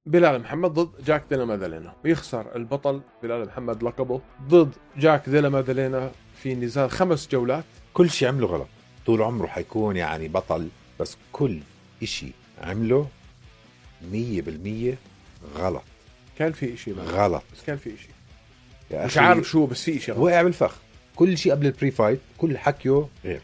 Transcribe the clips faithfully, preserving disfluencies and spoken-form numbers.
بلال محمد ضد جاك ديلا مادالينا، ويخسر البطل بلال محمد لقبه ضد جاك ديلا مادالينا في نزال خمس جولات. كل شيء عمله غلط، طول عمره حيكون يعني بطل، بس كل إشي عمله مية بالمية غلط. كان في إشي غلط، بس كان في إشي يا مش عارف شو، بس في إشي غلط. وقع بالفخ. كل شيء قبل البري فايت كل حكيه غير.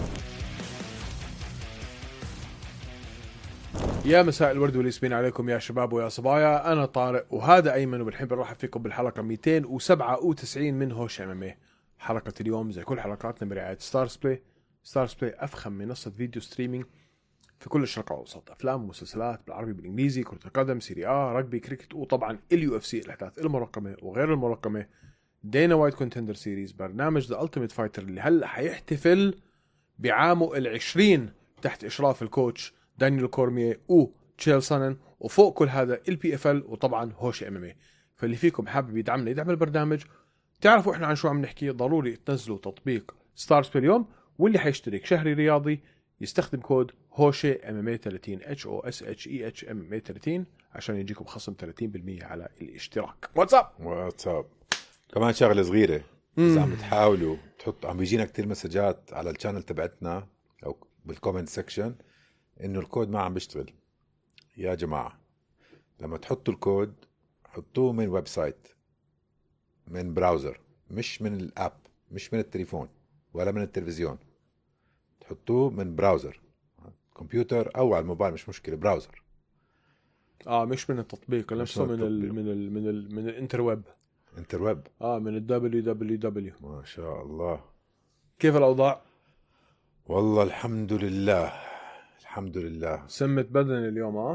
يا مساء الورد والياسمين عليكم يا شباب ويا صبايا، انا طارق وهذا ايمن، وبالحين بنرحب فيكم بالحلقه مئتين وسبعة وتسعين من هوش ام ام اي. حلقه اليوم زي كل حلقاتنا برعايه ستارز بلاي. ستارز بلاي افخم منصه فيديو ستريمينج في كل الشرق الاوسط، افلام ومسلسلات بالعربي بالانجليزي، كره القدم، سيري اه، رجبي، كريكت، وطبعا اليو اف سي، الاحداث المرقمه وغير المرقمه، دينا وايت كونتندر سيريز، برنامج ذا التيميت فايتر اللي هلا حيحتفل بعامه العشرين تحت اشراف الكوتش دانيال كورميه و تشيل سانن، وفوق كل هذا البي اف ال، وطبعا هوش ام ام اي. فاللي فيكم حابب يدعمنا يدعم البرنامج، تعرفوا احنا عن شو عم نحكي، ضروري تنزلوا تطبيق ستارز بلاي اليوم، واللي حيشترك شهري رياضي يستخدم كود هوشي ام ام اي ثلاثين اتش او اس اتش اي اتش ام ام اي ثلاثين عشان يجيكم خصم ثلاثين بالمية على الاشتراك. واتساب واتساب. كمان شغله صغيره، اذا عم تحاولوا تحط، عم بيجينا كتير مسجات على الشانل تبعتنا او بالكومنت سيكشن انه الكود ما عم بيشتغل. يا جماعه لما تحطوا الكود حطوه من ويب سايت، من براوزر، مش من الاب، مش من التليفون ولا من التلفزيون. تحطوه من براوزر، كمبيوتر او على الموبايل، مش مشكله، براوزر. اه مش من التطبيق نفسه، من ال التطبيق. من ال من ال من الانترويب. انترويب. اه من ال دبليو دبليو دبليو. ما شاء الله. كيف الاوضاع؟ والله الحمد لله، الحمد لله. سمة بدن اليوم اه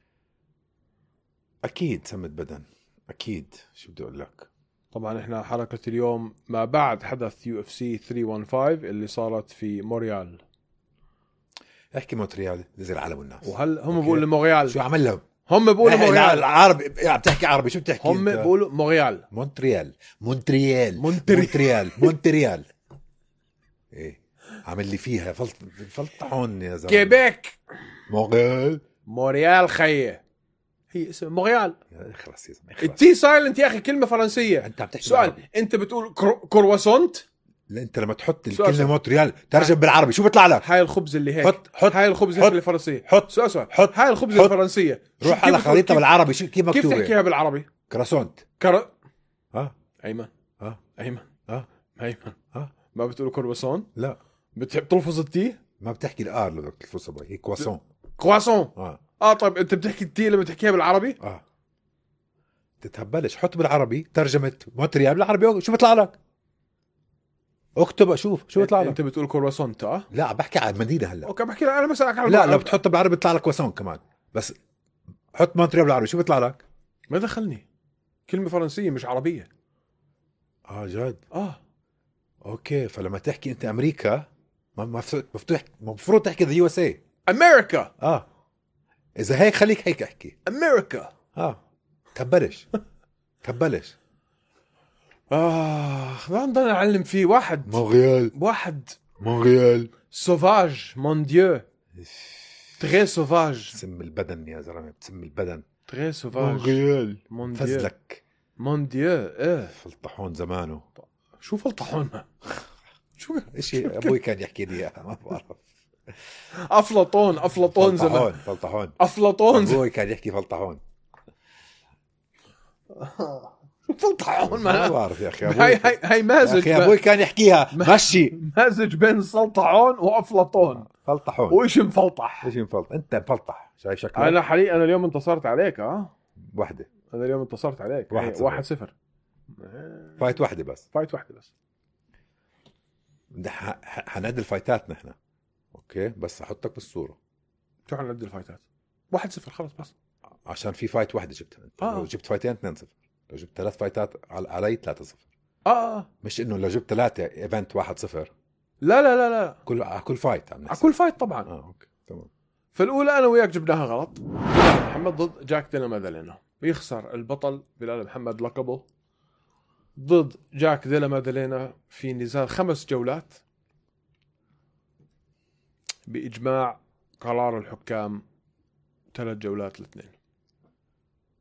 اكيد سمت بدن، اكيد. شو بدي اقول لك؟ طبعا احنا حلقة اليوم ما بعد حدث يو اف سي ثلاثمية وخمسة اللي صارت في موريال. احكي مونتريال نزل علم الناس، وهل هم أوكي. بيقولوا موريال؟ شو عمل لهم؟ هم بيقولوا إيه، لا، موريال. العربي يعني بتحكي عربي، شو بتحكي؟ هم انت؟ بيقولوا موريال. مونتريال مونتريال مونتري- مونتريال مونتريال ايه عامل لي فيها فلط فلطعون يا زلمه. كيبيك. مونريال. موريال خيه، هي اسم موريال. يا اخلص يا زلمه، اخلص. التي سايلنت يا اخي كلمة فرنسية. انت عم تحكي سؤال، بالعربي. انت بتقول كرو... كرواسونت؟ لا، انت لما تحط سؤال الكلمه سؤال. مونتريال ترجم بالعربي، شو بيطلع لك؟ هاي الخبز اللي هيك. حط حط هاي الخبز حط الفرنسية. حط سؤال سؤال. حط هاي الخبز حط. الفرنسية. شو- روح كيف على بتقول- خريطه كيف- بالعربي، شو كيف كيف مكتوبه؟ تحكيها بالعربي؟ كراسونت. كر اه ايمن اه ايمن اه ايمن اه ما بتقولوا كرواسون؟ لا، بتحب تلفظ التي؟ ما بتحكي الار لو بدك تلفظها، هي كواسون. كرواسون. اه اه طيب انت بتحكي التي لما تحكيها بالعربي؟ اه تتهبلش، حط بالعربي ترجمه مونتريال بالعربي، شو بيطلع لك؟ اكتب اشوف شو بيطلع لك. انت بتقول كرواسون اه؟ لا، بحكي على المدينه هلا. اوكي بحكي لك، انا بسالك على لا، العربي. لو بتحط بالعربي بيطلع لك كواسون كمان، بس حط مونتريال بالعربي شو بيطلع لك؟ ما دخلني، كلمه فرنسيه مش عربيه. اه جد. اه اوكي، فلما تحكي انت امريكا ما مفتوح مفتوح المفروض تحكي ذا يو اس اي. امريكا. اه اذا هيك خليك هيك احكي. امريكا. اه تبلش تبلش. اه ما نضل نعلم فيه واحد مونريال واحد مونريال. سوفاج، مون ديو، تري سوفاج، بتسم البدن يا زلمه، بتسم البدن. تري سوفاج، مونريال مون ديو، فزلك مون ديو. ايه فلطحون زمانه. شو فلطحون؟ شو اشي ابوي كان يحكي لي اياها، ما بعرف. افلاطون، افلاطون زمان. فلطحون فلطحون. افلاطون زمان. ابوي كان يحكي فلطحون. شو فلطحون؟ ما ما بعرف يا اخي. هاي ابوي هاي هاي يا مازج اخي ابوي كان يحكيها مشي. مازج بين سلطعون وافلاطون، فلطحون. وإيش مفلطح. ايش مفلط؟ انت مفلطح، شايف شكلك؟ انا حقيقة انا اليوم انتصرت عليك. اه وحده انا اليوم انتصرت عليك. واحد يعني صفر. واحد صفر. فايت وحده بس. فايت واحدة بس. ده ح- ح- حنعد الفايتات نحن، اوكي، بس احطك بالصوره شو حنعد الفايتات؟ واحد صفر خلص بس. عشان في فايت واحده جبتها انت. آه. لو جبت فايتين اثنين صفر، لو جبت ثلاث فايتات على علي ثلاثة صفر. اه اه مش انه لو جبت ثلاثه ايفنت واحد صفر. لا لا لا لا كل على كل فايت عم على نحسب. كل فايت طبعا. اه اوكي تمام. فالاولى انا وياك جبناها غلط. بلال محمد ضد جاك ديلا مادالينا، ويخسر البطل بلال محمد لقبه ضد جاك ديلا مادالينا في نزال خمس جولات باجماع قرار الحكام، ثلاث جولات لاثنين.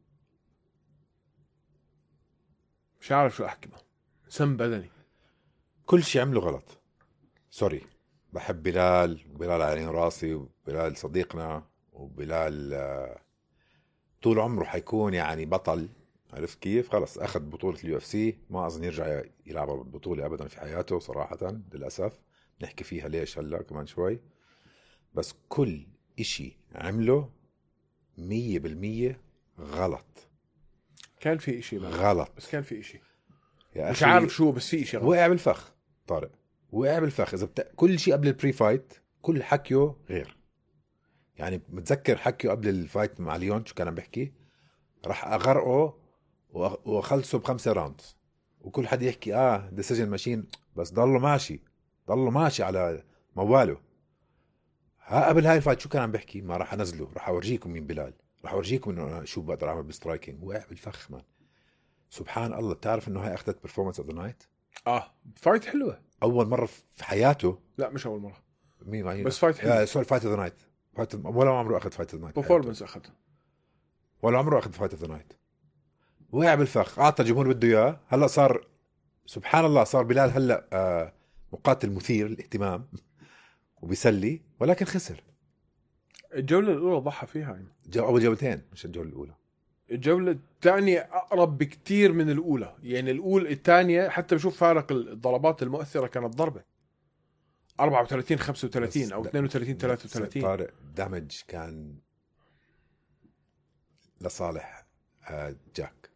مش عارف شو احكي بقى. سم بدني كل شيء عمله غلط. سوري، بحب بلال، وبلال على عين راسي، وبلال صديقنا، وبلال آه، طول عمره حيكون يعني بطل. عرفت كيف؟ خلص اخذ بطولة اليو اف سي، ما اظن يرجع يلعب البطولة ابدا في حياته صراحة للاسف. نحكي فيها ليش هلا كمان شوي. بس كل اشي عمله مية بالمية غلط. كان في اشي بقى. غلط. بس كان في اشي يا مش أخي عارف شو، بس في اشي غلط. وقع بالفخ طارق، وقع بالفخ. اذا بت... كل شيء قبل البري فايت كل حكيه غير. يعني متذكر حكيه قبل الفايت مع ليون شو كان عم بحكي؟ راح اغرقه واخلصه بخمسة راوند، وكل حد يحكي اه ديسيجن ماشين، بس ضله ماشي، ضله ماشي على مواله. ها قبل هاي الفايت شو كان عم بحكي؟ ما راح انزله، راح اورجيكم مين بلال، راح اورجيكم انه شو بقدر اعمل بالسترايكينج. وقع بالفخ مان. سبحان الله. بتعرف انه هاي اخذت بيرفورمانس اوف ذا نايت؟ اه فايت حلوه. اول مره في حياته. لا مش اول مره، مين معي؟ بس فايت حلوه. سوري، فايت اوف ذا نايت. فايت ولا عمره اخذ فايت اوف ذا نايت. برفورمانس اخذها ولا عمره اخذ فايت اوف ذا نايت. وقع بالفخ، اعطى الجمهور بده اياه. هلا صار سبحان الله، صار بلال هلا آه مقاتل مثير للاهتمام وبيسلي، ولكن خسر. الجوله الاولى ضحى فيها يعني. جو اول جولتين، مش الجوله الاولى. الجوله الثانيه اقرب بكتير من الاولى. يعني الاولى الثانيه حتى بشوف فارق الضربات المؤثره كانت ضربه أربعة وثلاثين خمسة وثلاثين او اثنين وثلاثين ثلاثة وثلاثين. طارق دامج كان لصالح آه جاك.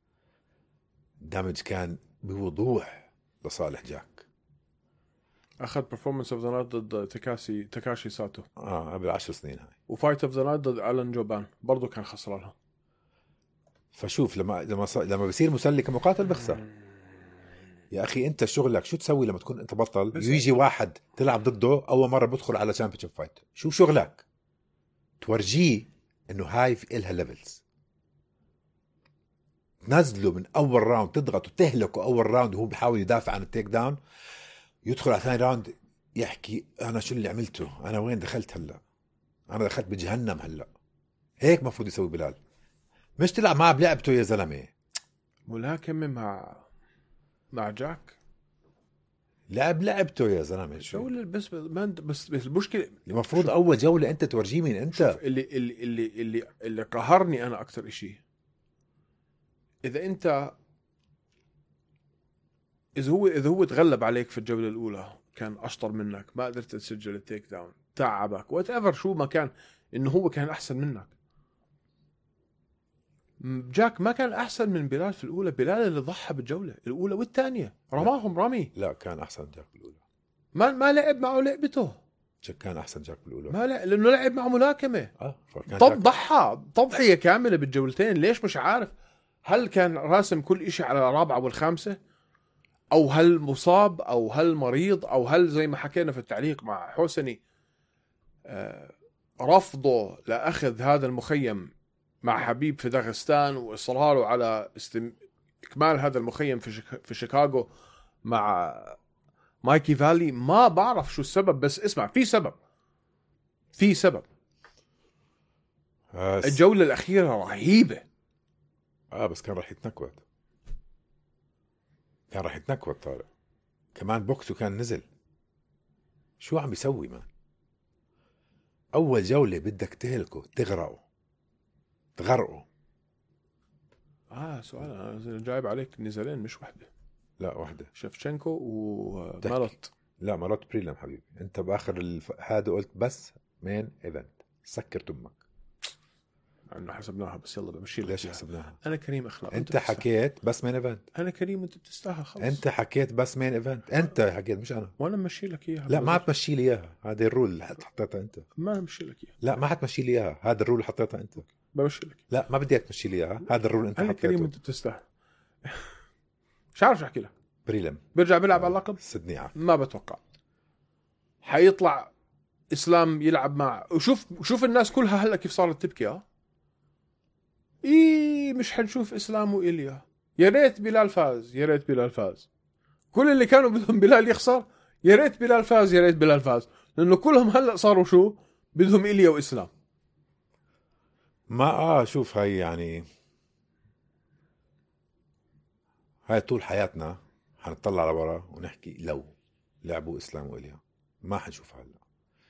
دامج كان بوضوح لصالح جاك. اخذ برفورمانس اوف ذا نايت ضد تاكاسي تاكاشي ساتو اه قبل عشر سنين هاي. وفايت اوف ذا نايت ضد ألان جوبان برضو كان خسرانها. فشوف لما لما ص... لما بصير مسلي كمقاتل بخسر. يا اخي انت شغلك شو تسوي لما تكون انت بطل ويجي واحد تلعب ضده اول مره بدخل على تشامبيونشيب فايت؟ شو شغلك؟ تورجيه انه هاي في إلها ليفلز. تنزله من اول راوند، تضغط وتهلكه اول راوند وهو بيحاول يدافع عن التيك داون، يدخل على ثاني راوند يحكي انا شو اللي عملته، انا وين دخلت هلا، انا دخلت بجهنم هلا. هيك مفروض يسوي بلال، مش تلعب معه بلعبته يا زلمه. ملاكمه مع مع جاك، لعب لعبته يا زلمه. شو اللي بس ما بس, بس المشكله المفروض اول جوله انت تورجيه مين انت. اللي اللي اللي اللي, اللي قهرني انا اكثر إشي، اذا انت اذا هو اذا هو تغلب عليك في الجوله الاولى، كان اشطر منك، ما قدرت تسجل التيك داون، تعبك وات ايفر شو ما كان، انه هو كان احسن منك. جاك ما كان احسن من بلال في الاولى. بلال اللي ضحى بالجوله الاولى والثانيه، رماهم رمي. لا كان احسن جاك بالاولى. ما ما لعب معه لعبته. جاك كان احسن جاك بالاولى. ما لا لانه لعب معه ملاكمه. اه طب ضحى تضحيه كامله بالجولتين. ليش مش عارف؟ هل كان راسم كل إشي على الرابعه والخامسه، او هل مصاب، او هل مريض، او هل زي ما حكينا في التعليق مع حسني آه رفضه لاخذ هذا المخيم مع حبيب في داغستان، واصراره على استم... اكمال هذا المخيم في شك... في شيكاغو مع مايكي فالي. ما بعرف شو السبب، بس اسمع، في سبب في سبب آه الجولة الأخيرة رهيبة. اه بس كان راح يتنكوت، كان راح يتنكوت طارق. كمان بوكسه كان نزل. شو عم بيسوي مان؟ اول جولة بدك تهلكه، تغرقه تغرقه. اه سؤال انا جايب عليك نزالين مش واحدة. لا واحدة. شفشنكو ومالوت. لا مالوت بريلم حبيبي. انت باخر الف... هذا قلت بس مين ايفنت. سكرت امك انه حسبناها، بس يلا بمشي لك. ليش حسبناها؟ انا كريم اخلاق. انت, انت حكيت بس مين ايفنت. انا كريم وانت بتستاهل خلص. انت حكيت بس مين ايفنت. انت حكيت مش انا. وانا ممشي لك اياها. لا ما تمشي لي اياها، هذه الرول اللي حطيتها انت. ما امشي لك اياها. لا ما حتمشي لي اياها، هذا الرول اللي حطيتها انت. بمشي لك. لا ما بدي اياك تمشي لي اياها، هذا الرول انت انا حطيته. كريم وانت بتستاهل. مش عارف شو احكي لك. بريلم بيرجع بيلعب على اللقب. سدني عارف. ما بتوقع حيطلع اسلام يلعب مع. وشوف شوف الناس كلها هلا كيف صارت تبكي. اه ايه مش حنشوف اسلام وإيليا. يا ريت بلال فاز، يا ريت بلال فاز. كل اللي كانوا بدهم بلال يخسر، يا ريت بلال فاز، يا ريت بلال فاز، لانه كلهم هلا صاروا شو بدهم إيليا واسلام. ما اه شوف هاي يعني هاي طول حياتنا حنطلع لورا ونحكي لو لعبوا اسلام وإليا ما حنشوفها هلا.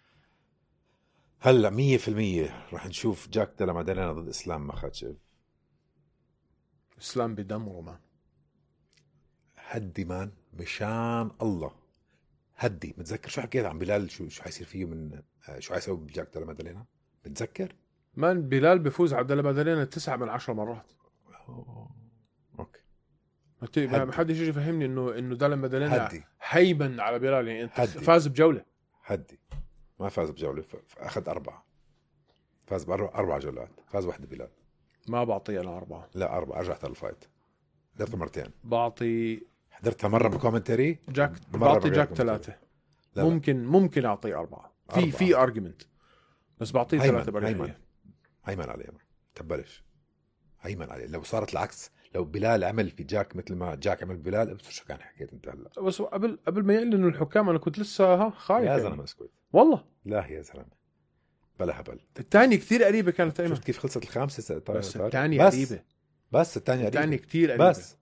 هلا مية في المية رح نشوف جاك ديلا مادالينا ضد اسلام مخاتشف. اسلام بدمره مان. هدي مان مشان الله هدي. متذكر شو حكيت عن بلال شو شو حيصير فيه من شو حيسوي بجاك ديلا مادالينا؟ بتذكر؟ مان بلال بيفوز على ديلا مادالينا تسعة من عشر مرات. أوه. اوكي ما ما حدش يجي يفهمني انه انه ديلا مادالينا هدي هيبا على بلال. يعني انت هدي. فاز بجوله. هدي ما فاز بجوله، اخذ اربعه. فاز باربع اربع جولات، فاز واحده بلال. ما بعطيه انا اربعه. لا اربعه. رجعت على الفايت حضرتها مرتين. بعطي حضرتها مره بكومنتري جاك. مرة بعطي بغير جاك ثلاثه. لا لا. ممكن ممكن اعطيه اربعه. في أربعة. في ارجيومنت بس بعطيه ثلاثه هيمن بريحيه. هيمن عليه تبلش هيمن عليه. لو صارت العكس، لو بلال عمل في جاك مثل ما جاك عمل بلال، بس شو كان حكيت انت هلا؟ بس قبل قبل ما يعلن الحكام انا كنت لسه ها خايف. يا يعني. زلمه اسكت. والله لا يا زلمه بلا هبل. الثانية كتير قريبة كانت ايمن. شفت كيف خلصت الخامسه؟ بس الثانية قريبة. بس الثانية قريبة. الثانية كتير قريبة. بس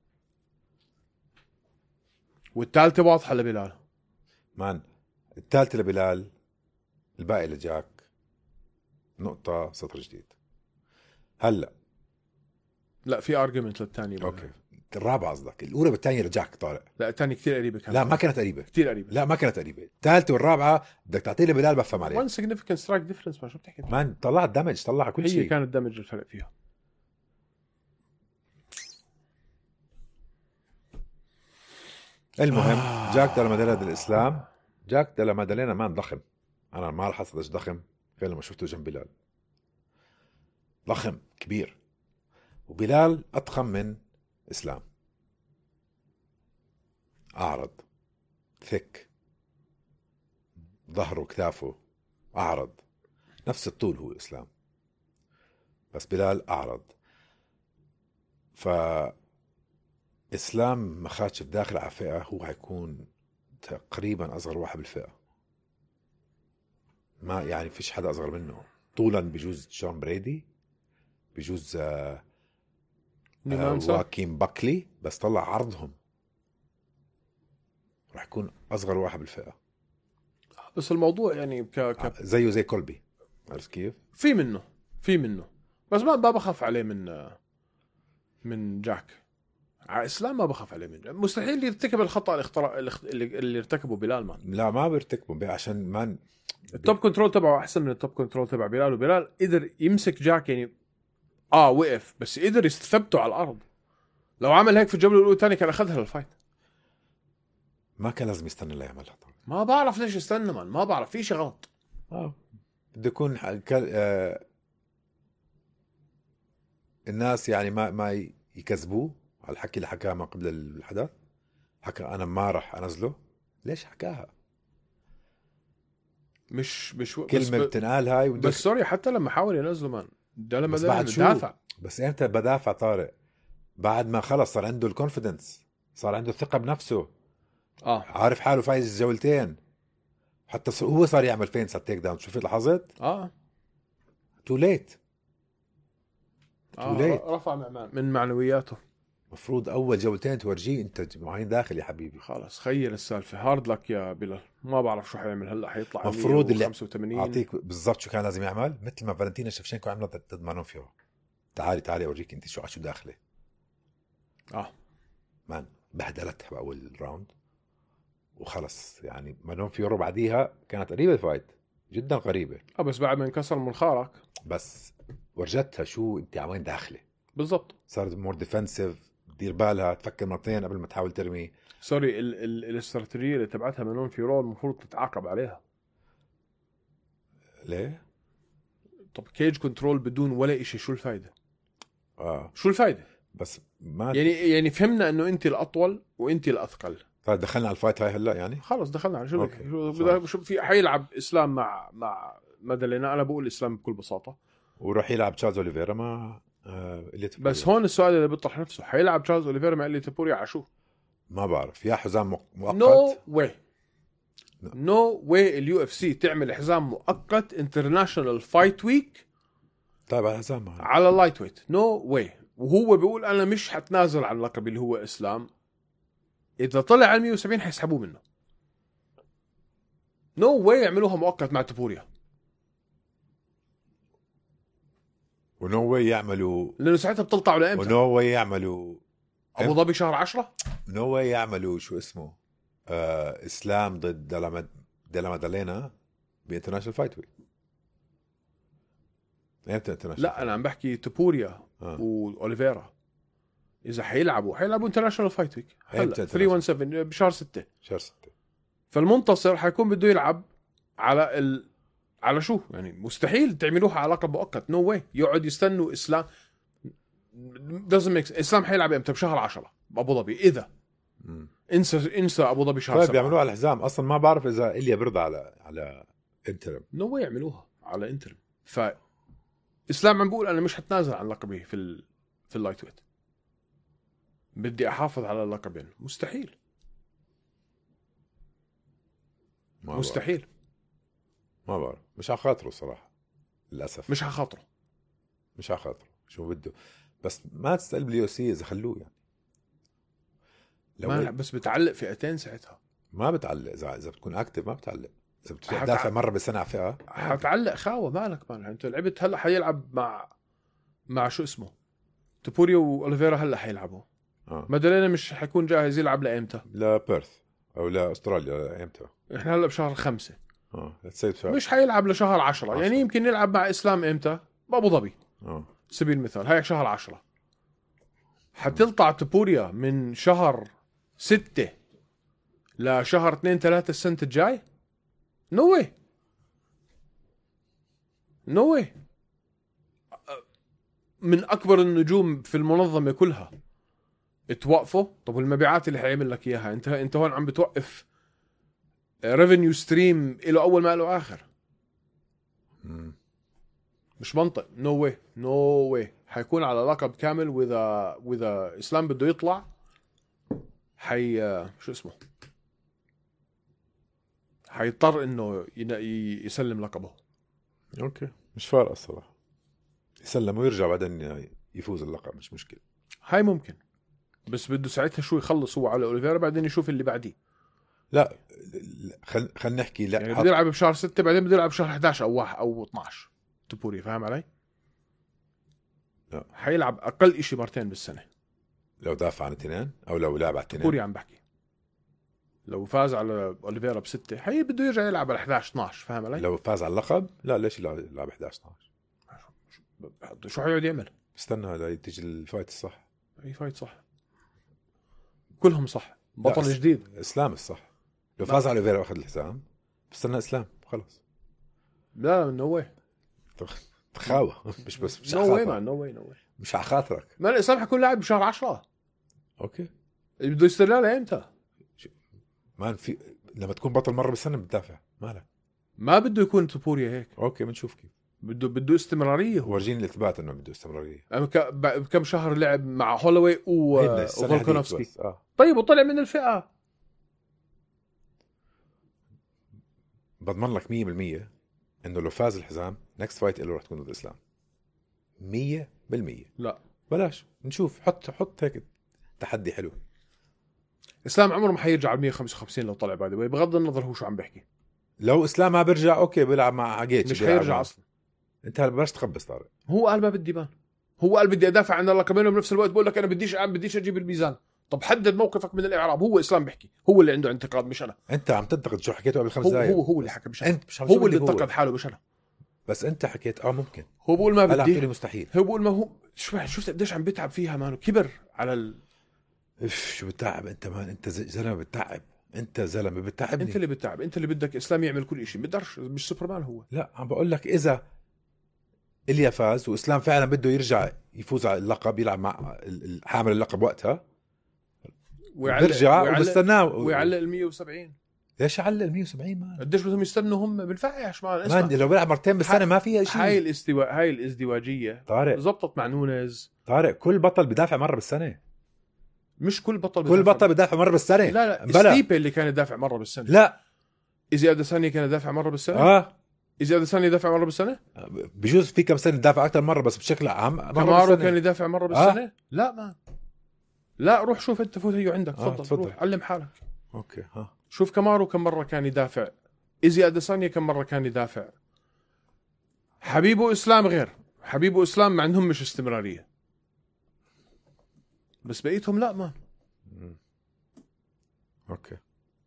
والثالثة واضحة لبلال. مان الثالثة لبلال، الباقي لجاك. نقطة سطر جديد. هلا لا في ارجيومنت للثانية. اوكي الرابعة قصدك؟ الأولى بالثانية لجاك طارق. لا الثانية كتير قريبة كانت. لا ما كانت قريبة. كتير قريبة. لا ما كانت قريبة. الثالثة والرابعة بدك تعطيه لبلال بفهم عليه. وان significant strike difference. ما شو بتحكي؟ مان طلع دمج، طلع كل شيء. هي كانت دمج الفرق فيها. المهم جاك ديلا مادالينا ضد الإسلام. جاك ديلا مادالينا مان ضخم. أنا ما رح أصدق ضخم غير لما شفته جنب بلال. ضخم كبير. وبلال أضخم من إسلام. أعرض ثك، ظهره كتافه أعرض، نفس الطول هو إسلام، بس بلال أعرض. فإسلام مخاتشف داخل على فئة هو هيكون تقريبا أصغر واحد بالفئة. ما يعني فيش حدا أصغر منه طولا. بجوز جون بريدي، بجوز آه آه واكيم باكلي، بس طلع عرضهم راح يكون أصغر واحد بالفئة. بس الموضوع يعني ك... ك... زيه زي كولبي. عرفت كيف؟ في منه في منه بس ما ما بخاف عليه من من جاك. على اسلام ما بخاف عليه من جاك. مستحيل يرتكب الخطأ الاختراع اللي, اللي ارتكبه بلال. مان لا ما بيرتكبه عشان مان التوب كنترول تبعه احسن من التوب كنترول تبع بلال. وبلال قدر يمسك جاك يعني اه وقف بس قدر يثبته على الارض. لو عمل هيك في الجوله الاولى الثانيه كان اخذها للفايت. ما كان لازم يستنى ليعملها. ما بعرف ليش استنى. مان ما بعرف في شيء غلط. اه بده يكون كل... آه... الناس يعني ما ما يكذبوه على الحكي اللي حكاه ما قبل الحدث. حكى انا ما راح انزله. ليش حكاها؟ مش مش كلمه بس بتنقال هاي ودك... بس سوري حتى لما حاول ينزله مان ده لما ده دافع. بس امتى بدافع طارق؟ بعد ما خلص صار عنده الكونفيدنس، صار عنده الثقه بنفسه. اه عارف حاله فايز جولتين. حتى هو صار يعمل فينس على التيك داون. شوفت لاحظت؟ اه تو ليت تو ليت رفع من معنوياته. مفروض اول جولتين تورجيه انت معين داخل يا حبيبي. خلاص خيل السالفه. هارد لك يا بلال. ما بعرف شو حيعمل هلا. حيطلع مفروض اللي خمسة وثمانين. اعطيك بالضبط شو كان لازم يعمل. مثل ما فالنتينا شفشنكو عملت ضد مانوفيو. تعالي تعالي اوريك انت شو شو داخله. اه مان بهدلتها باول راوند وخلص. يعني مانوفيو بعديها كانت قريبه الفايت جدا قريبه. اه بس بعد ما انكسر منخارك بس ورجتها شو انت عوين داخله بالضبط. صارت مور ديفنسيف. دير بالها تفكر مرتين قبل ما تحاول ترمي. سوري ال ال الاستراتيجيه اللي تبعتها منون في رول المفروض تتعاقب عليها. ليه؟ طب كيج كنترول بدون ولا إشي شو الفايده؟ اه شو الفايده؟ بس ما يعني يعني فهمنا انه انت الاطول وانت الاثقل. طيب دخلنا على الفايت هاي هلا يعني خلص دخلنا على شو شو, شو في حيلعب اسلام مع مع مادالينا. انا بقول اسلام بكل بساطه. وراح يلعب تشارلز اوليفيرا مع آه اللي بس هون السؤال اللي بيطرح نفسه. حيلعب تشارلز اوليفيرا مع اللي تبوري على شو؟ ما بعرف. يا حزام مؤقت. نو واي نو واي اليو اف سي تعمل حزام مؤقت انترناشونال فايت ويك. طيب على حزام على اللايت ويت. نو واي. وهو بيقول انا مش حتنازل عن لقبي اللي هو اسلام. اذا طلع على مية وسبعين حيسحبوه منه. نو no واي يعملوها مؤقت مع توبوريا، ونو واي يعملوا، لانه ساعتها بتطلعوا لامتى؟ ونو واي يعملوا ابو ظبي شهر عشرة. نو واي يعملوا شو اسمه آه اسلام ضد دلما دلما بانترناشونال فايت ويك. لا انا عم بحكي توبوريا آه. واوليفيرا اذا حيلعبوا حيلعبوا انترناشونال فايت ويك هلا ثلاثمية وسبعتاشر بشهر ستة. شهر ستة. فالمنتصر حيكون بده يلعب على ال... على شو يعني مستحيل تعملوها على لقب مؤقت. نو no واي يقعد يستنوا اسلام doesn't make اسلام حيلعب امتى؟ بشهر عشرة بابو ظبي. اذا مم. انسى انسى ابو ظبي شهر طيب سبعة. بيعملوها على الحزام اصلا. ما بعرف اذا إليا برضى على على انترم. نو no واي يعملوها على انترم. ف اسلام عم بقول انا مش حتنازل عن لقبي في ال... في اللايت ويت، بدي احافظ على اللقبين. مستحيل ما مستحيل بعرف. ما بعرف مش على خاطره صراحه للاسف. مش هخاطره مش على خاطره شو بده. بس ما تسال باليو سي اذا خلوه يعني. لو ما بس بتعلق فئتين ساعتها. ما بتعلق اذا اذا بتكون اكتف ما بتعلق. اذا بتدافع حتع... مره بالسنه على فئه حتعلق خاوه. مالك مالك انت لعبت هلا حيلعب مع مع شو اسمه توبوريا واوليفيرا هلا حيلعبوا. اه مادالينا مش حيكون جاهز يلعب لايمتى؟ لبيرث او لاستراليا امتى؟ احنا هلا بشهر خمسة. اه لتسيب مش حيلعب لشهر عشرة. عشرة. يعني يمكن يلعب مع اسلام امتى؟ بابو ظبي. اه سبيل المثال هاي شهر عشرة. حتلطع توبوريا من شهر ستة لشهر اثنين ثلاثة السنة الجاي. نو واي نو واي. من اكبر النجوم في المنظمه كلها توقفوا. طب والمبيعات اللي حيعمل لك اياها انت انت هون عم بتوقف ريفينيو ستريم له اول ما له اخر. مم. مش منطق. نو واي نو واي حيكون على لقب كامل. واذا واذا اسلام بده يطلع حي شو اسمه حيضطر انه يسلم لقبه. اوكي مش فارقه الصراحه. يسلم ويرجع بعدين يفوز اللقب مش مشكله. هاي ممكن بس بده ساعتها شو يخلص هو على اوليفيرا بعدين يشوف اللي بعديه. لا خل خلينا نحكي. لا يعني بده يلعب بشهر ستة بعدين بده يلعب بشهر إحدى عشر او واحد او اثناشر توبوريا. فاهم علي؟ لا حيلعب اقل إشي مرتين بالسنه. لو دافع عن اثنين او لو لعب على اثنين. توبوريا عم بحكي لو فاز على اوليفيرا بستة حي بده يرجع يلعب على إحدى عشر اثناشر. فاهم علي؟ لو فاز على اللقب لا ليش يلعب إحدى عشر اثناشر؟ شو حيقعد يعمل؟ استنى لتيجي الفايت الصح. اي فايت صح كلهم صح. بطل لا جديد. اسلام الصح. لو فاز على اوليفيرا واخذ الحزام بستنى اسلام خلص. لا نو واي تخاوه مش بس مش نو واي نو واي نو واي مش على خاطرك. ما الاسلام حيكون لاعب بشهر عشرة. اوكي بده يستلال امتى؟ ما في لما تكون بطل مره بالسنه بتدافع مالك. ما بده يكون توبوريا هيك. اوكي بنشوف كيف. بده بده استمراريه. ورجيني الاثبات انه بده استمراريه. كم شهر لعب مع هولوي وفولكانوفسكي. آه. طيب وطلع من الفئه. بضمن لك مية بالمية انه لو فاز الحزام نكست فايت له رح تكون ضد اسلام. مية بالمية. لا بلاش نشوف. حط حط هيك تحدي حلو. اسلام عمره ما حيرجع على مية وخمسة وخمسين لو طلع بعد بغض النظر هو شو عم بيحكي. لو اسلام ما بيرجع اوكي بيلعب مع عقيتش. مش حيرجع اصلا. انت بلاش تخبص طارق. هو قال ما بدي بان. هو قال بدي ادافع عن اللقبين وبنفس الوقت بقول لك انا بديش عم بديش اجيب الميزان. طب حدد موقفك من الاعراب. هو اسلام بيحكي. هو اللي عنده انتقاد مش انا. انت عم تنتقد شو حكيته قبل خمس هو دقائق. هو هو اللي حكى مش انا. انت مش هو اللي انتقد حاله مش انا. بس انت حكيت اه ممكن. هو بقول ما بدي. هلا مستحيل. هو بقول ما هو شو شفت قديش عم بيتعب فيها مانو. كبر على ال... شو بتعب انت مان. انت زلمه بتعب. انت زلمه بتعبني. انت اللي بتعب. انت اللي بدك اسلام يعمل كل شيء. بقدرش. مش سوبرمان هو. لا عم بقول لك اذا إليا فاز واسلام فعلا بده يرجع يفوز على اللقب يلعب مع حامل اللقب وقتها بيرجع وبستناه ويعلق ال مية وسبعين. ليش يعلق ال مية وسبعين مان؟ قديش بدهم يستنوا هم بالفعش مان. مان لو بيلعب مرتين بالسنه ما فيها شيء. هاي الاستوا هاي الازدواجيه طارق زبطت مع نونز. طارق كل بطل بدافع مره بالسنه. مش كل بطل كل بطل بدافع مره بالسنه. لا لا ستيبي اللي كان يدافع مره بالسنه. لا إذا أديسانيا كان يدافع مره بالسنه. اه إذا أديسانيا يدافع مره بالسنه. بجوز في كم سنه يدافع اكثر مره بس بشكل عام كامارو كان يدافع مره بالسنه. آه؟ لا ما لا روح شوف انت، فوت هيو عندك، آه، تفضل تفضل. روح علم حالك. اوكي ها. شوف كامارو كم مرة كان يدافع، إيزي أديسانيا كم مرة كان يدافع. حبيب وإسلام غير، حبيب وإسلام ما عندهم مش استمرارية، بس بقيتهم لا ما. اوكي.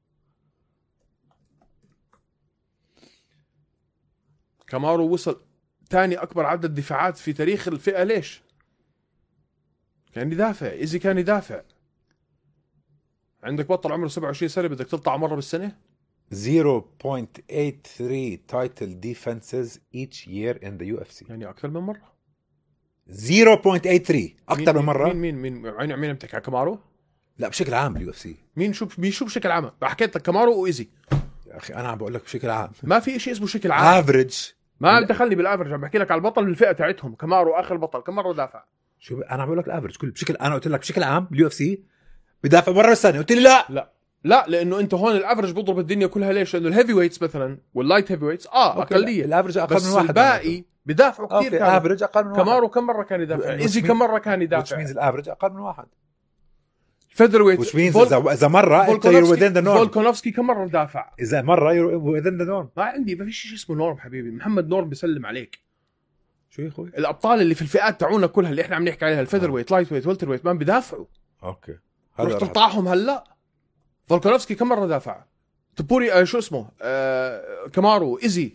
كامارو وصل ثاني أكبر عدد دفاعات في تاريخ الفئة. ليش؟ كان يدافع. إيزي كان يدافع. عندك بطل عمره سبعة وعشرين سنة بدك تطلع مرة بالسنة. zero point eight three title defenses each year in the يو إف سي. يعني أكثر من مرة. zero point eight three أكثر من مين مرة. مين مين مين عين عمين بتحكي على كامارو؟ لا بشكل عام باليو إف سي. مين شو مين شو بشكل عام؟ حكيت لك كامارو وإيزي. يا أخي أنا عم بقول لك بشكل عام. ما في شيء اسمه شكل عام. افريج. ما دخلني بالافرج، عم بحكي لك على البطل بالفئة تاعتهم. كامارو آخر بطل كم مرة دافع؟ شو انا عم بقول لك الافرج كل بشكل. انا قلت لك بشكل عام باليو إف سي بدافع مرة بالسنة، قلت لي لا لا لا، لانه انت هون الافرج بضرب الدنيا كلها. ليش؟ لانه الهيفي ويتس مثلا واللايت هيفي ويتس اه اقليه، الافرج اقل بس من واحد. الباقي بدافعوا كثير. كانوا افرج اقل من واحد. كامارو كم مره كان يدافع؟ ايزي كم مره كان يدافع؟ which means الافرج اقل من واحد. فيذر ويت which means اذا اذا مره انت you're within the norm. فولكانوفسكي كم مره دافع؟ اذا مره you're within the norm. ما عندي ما فيش شيء اسمه نورم حبيبي. محمد نورم بيسلم عليك. شو يا اخوي؟ الابطال اللي في الفئات تاعونا كلها اللي احنا عم نحكي عليها، الفيذر ويت، لايت ويت، والتر ويت، ما بيدافعوا. اوكي. رح تقطعهم هلا. فولكانوفسكي كم مره دافع؟ تبوري آه شو اسمه آه كامارو، ايزي،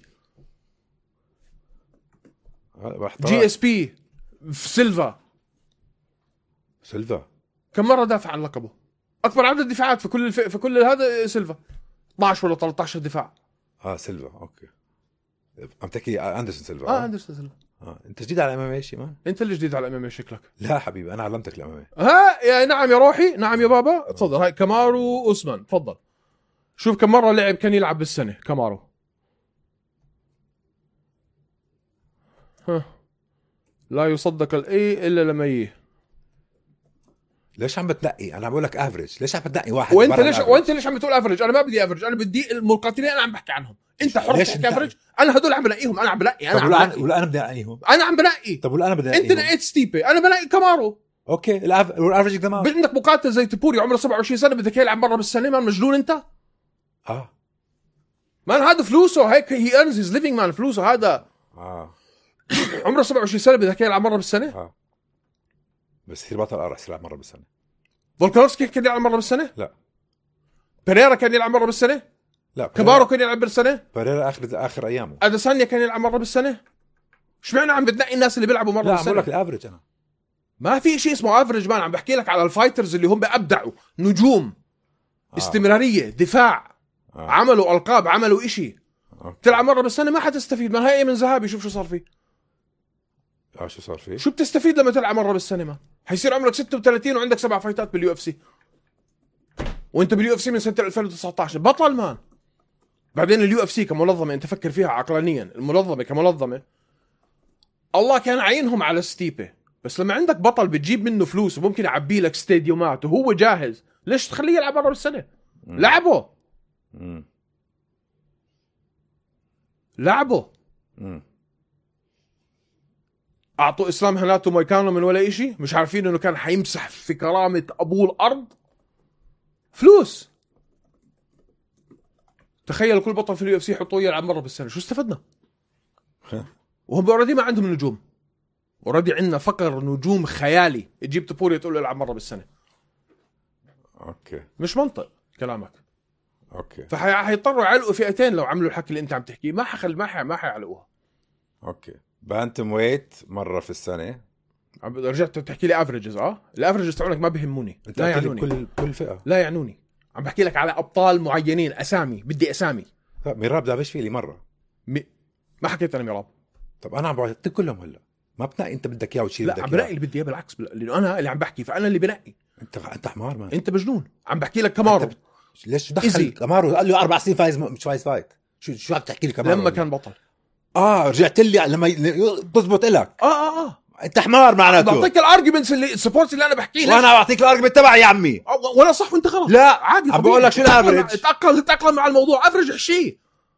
جي اس بي، سيلفا. سيلفا كم مره دافع عن لقبه؟ اكبر عدد دفاعات في كل الف... في كل هذا سيلفا اثنا عشر ولا ثلاثة عشر دفاع. اه سيلفا اوكي. عم تحكي اندرسون سيلفا. اه اندرسون سيلفا. اه انت جديد على الام ام اي شيء مان؟ انت اللي جديد على الام ام اي شكلك. لا حبيبي انا علمتك الام ام اي. ها يا نعم يا روحي، نعم يا بابا. تفضل. هاي كامارو اوسمان، تفضل. شوف كم مره لعب كان يلعب بالسنه كامارو. ها لا يصدق الاي الا لما يجي. ليش عم بتنقي؟ انا عم بقول لك افريج، ليش عم بتنقي واحد؟ وانت ليش وانت ليش عم بتقول افريج؟ انا ما بدي افريج، انا بدي المقاتلين انا عم بحكي عنهم. انت حر تحكي افريج، انا هدول عم بنقيهم. انا عم بنقي انا عم بنقي. ولا انا بدي انقيهم. انا عم بنقي. طب ولا انا بدي انت نقيت ستيبي، انا بنقي كامارو. اوكي الافريج تمام. عندك مقاتل زي تبوري عمره سبعة وعشرين سنه بدك يلعب مره بالسنه. ما مجنون انت؟ اه مان هذا فلوسه هيك. هي ايرنز هيز ليفينج مان. فلوسه هذا. اه عمره سبعة وعشرين سنه بدك يلعب مره بالسنه. اه بس يصير بطل راح يلعب مره بالسنه. فولكانوفسكي كان يلعب مره بالسنه؟ لا. بيريرا كان يلعب مره بالسنه؟ لا. كامارو كان يلعب بالسنه؟ بيريرا اخر اخر ايامه. اديسانيا كان يلعب مره بالسنه؟ اشمعنى عم بتنقي الناس اللي بيلعبوا مره لا بالسنه؟ لا بقول لك الافريج. انا ما في شيء اسمه افريج مان. عم بحكي لك على الفايترز اللي هم ابدعوا، نجوم، آه. استمراريه، دفاع، آه. عملوا القاب، عملوا إشي. أوكي. تلعب مره بالسنه ما حتستفيد. ما هي من ذهبي. شوف شو صار فيه. اه شو صار فيه؟ شو بتستفيد لما تلعب مره بالسنه؟ ما حيصير عمرك ستة وثلاثين وعندك سبع فايتات باليو اف سي، وانت باليو اف سي من سنه ألفين وتسعة عشر بطل مان. بعدين اليو اف سي كمنظمه انت فكر فيها عقلانيا، المنظمه كمنظمه الله كان عينهم على ستيبي، بس لما عندك بطل بتجيب منه فلوس وممكن يعبي لك ستاديومات وهو جاهز، ليش تخليه يلعب مره بالسنه؟ مم. لعبه مم. لعبه مم. اعطوا اسلام هناتو مايكانو من ولا إشي، مش عارفين انه كان حيمسح في كرامه ابوه الارض. فلوس. تخيل كل بطل في اليو اف سي يحطوه يلعب مره بالسنه، شو استفدنا؟ وهم اوريدي ما عندهم نجوم. اوريدي عندنا فقر نجوم خيالي. تجيب تبوري تقول له العب مره بالسنه. اوكي مش منطق كلامك. اوكي فحيضطروا يعلقوا فئتين لو عملوا الحكي اللي انت عم تحكيه. ما حخل ما حي ما حيعلقوها. اوكي بانتم ويت مره في السنه. عم رجعت تحكي لي افريجز. اه الافريجز تاعونك ما بهموني. لا يعنوني. كل كل فئه لا يعنوني. عم بحكي لك على ابطال معينين، اسامي. بدي اسامي. لا ميراب دافش فيه لي مره. م... ما حكيت انا ميراب. طب انا عم بعطيك كلهم هلا. ما بتنقي انت بدك اياه وتشيل. لا عم بنقي اللي بدي اياه بالعكس، لانه انا اللي عم بحكي، فانا اللي بنقي. انت انت حمار مان. انت مجنون. عم بحكي لك كامارو. ب... ليش دخل كامارو؟ قال له اربع سنين فايز م... مش فايز فايت. شو شو عم تحكي لي كامارو لما كان بطل؟ اه رجعت لي لما تزبط لك. اه اه اه انت حمار معناته. بعطيك الارجيومنتس اللي السبورت اللي انا بحكيه. وانا بعطيك الارجيومنت تبعي يا عمي. ولا صح وانت غلط. لا عادي. عم بقول لك شو الافرج. اتاقلم اتاقلم مع الموضوع. افرج احشيه.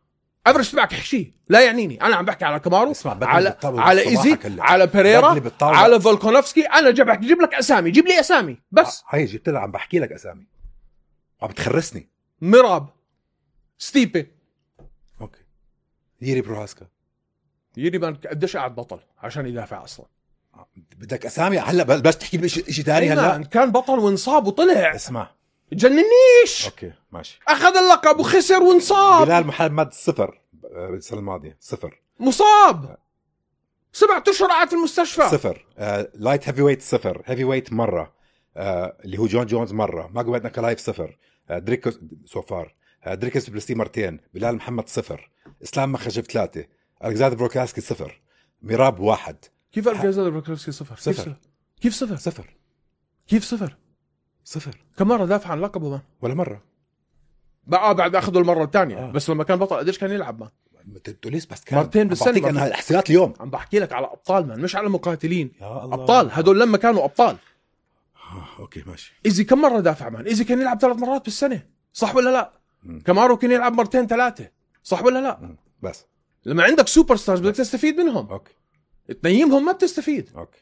افرج تبعك احشيه لا يعنيني. انا عم بحكي على كامارو، اسمع على على ايزي، على بيريرا، على فولكانوفسكي. انا جبك جيب لك اسامي، جيب لي اسامي بس. هاي جبت لها عم بحكي لك اسامي عم بتخرسني. ميراب، ستيبي، اوكي، ييري بروهاسكا. ييري بان قديش قاعد بطل عشان يدافع اصلا؟ بدك اسامي هلا بس تحكي لي شيء ثاني هلا؟ كان بطل وانصاب وطلع. اسمع تجننيش. اوكي ماشي. اخذ اللقب وخسر وانصاب. بلال محمد صفر السنه الماضيه، صفر مصاب، سبعة اشهر قاعد في المستشفى. صفر. آه، لايت هيفي ويت صفر، هيفي ويت مره، آه، اللي هو جون جونز مره، ماجوميد ناكالايف صفر، آه، دريكوس سوفار، آه، دريكوس بلستي مرتين، بلال محمد صفر، اسلام مخشف ثلاثه، الكساندر بروكاسكي صفر، ميراب واحد. كيف الكساندر بروكاسكي صفر؟ صفر. كيف صفر؟ صفر. كيف صفر؟ صفر. كم مره دافع عن لقبه مان؟ ولا مره بقى بعد اخذه المره الثانيه. آه. بس لما كان بطل قديش كان يلعب مان؟ تقوليش بس كان مرتين بالسنه. انا الاحصائيات اليوم عم بحكي لك على ابطال مان، مش على مقاتلين. يا الله. ابطال هدول لما كانوا ابطال. آه، اوكي ماشي. ايزي كم مره دافع مان؟ ايزي كان يلعب ثلاث مرات بالسنه، صح ولا لا؟ م. كامارو كان يلعب مرتين ثلاثه، صح ولا لا؟ م. بس لما عندك سوبر ستارز بدك تستفيد منهم. اوكي. تنيمهم ما بتستفيد. اوكي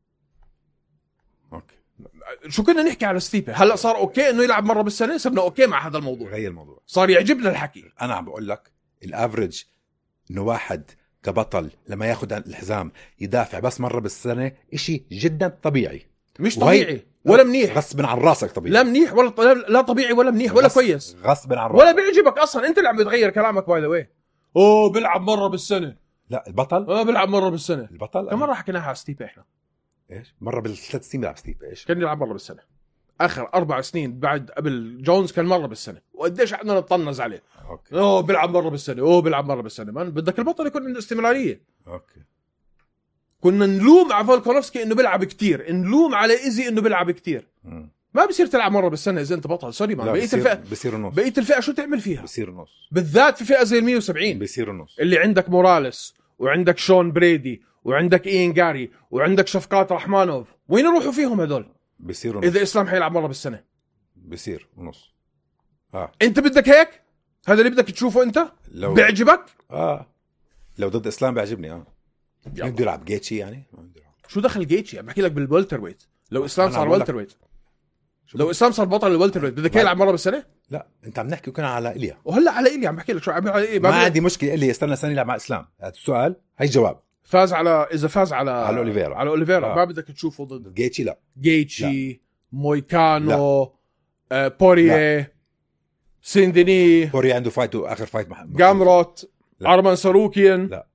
اوكي. شو كنا نحكي على ستيبي؟ هلا صار اوكي انه يلعب مره بالسنه، صرنا اوكي مع هذا الموضوع. غير الموضوع، صار يعجبنا الحكي. انا عم بقول لك الافرج انه واحد كبطل لما ياخذ الحزام يدافع بس مره بالسنه اشي جدا طبيعي. مش طبيعي ولا منيح. غصبا عن راسك طبيعي. لا منيح ولا ط... لا طبيعي ولا منيح ولا كويس. غصبا عن راسك ولا بيعجبك اصلا. انت اللي عم بتغير كلامك باي ذا واي. اوه بيلعب مره بالسنه. لا البطل اه بيلعب مره بالسنه. البطل كم مره حكيناها على ستيبي احنا؟ ايش مره بالثلاث سنين بيلعب ستيبي. ايش كان يلعب مره بالسنه. اخر اربع سنين بعد قبل جونز كان مره بالسنه. وقديش قعدنا نطنز عليه. اوكي. اوه بيلعب مره بالسنه، اوه بيلعب مره بالسنه. مان بدك البطل يكون عنده استمراريه. اوكي. كنا نلوم على فولكانوفسكي انه بيلعب كتير، نلوم على ايزي انه بيلعب كتير. م. ما بصير تلعب مره بالسنه اذا انت بطل. سوري مان. بقيه الفئه بصير نص. بقيه الفئه شو تعمل فيها؟ بصير نص، بالذات في فئه زي ال مية وسبعين بصير نص. اللي عندك موراليس وعندك شون بريدي وعندك اين جاري وعندك شفقات رحمانوف. وين يروحوا فيهم هدول؟ بصير نص. اذا اسلام حيلعب مره بالسنه بصير ونص. اه انت بدك هيك؟ هذا اللي بدك تشوفه انت؟ لو بيعجبك؟ اه لو ضد اسلام بيعجبني. اه بده يلعب جيتشي يعني. شو دخل جيتشي؟ عم بحكي لك بالولتر ويت. لو اسلام صار ولتر ويت، لو اسلام صار بطل الولتر ويت بدك يلعب مره بالسنه؟ لا انت عم نحكي كنا على إليا. وهلا على إليا عم بحكي لك شو عم على إليا. ما عندي مشكله إليا استنى سنه يلعب مع اسلام. هذا السؤال هي جواب. فاز على اذا فاز على على اوليفيرا على اوليفيرا آه. ما بدك تشوفه ضد جيتشي. لا جيتشي لا. مويكانو آه، بوريه، سينديني، بوريه عنده فايت اخر فايت مع جامروت، ارمان ساروكيان. لا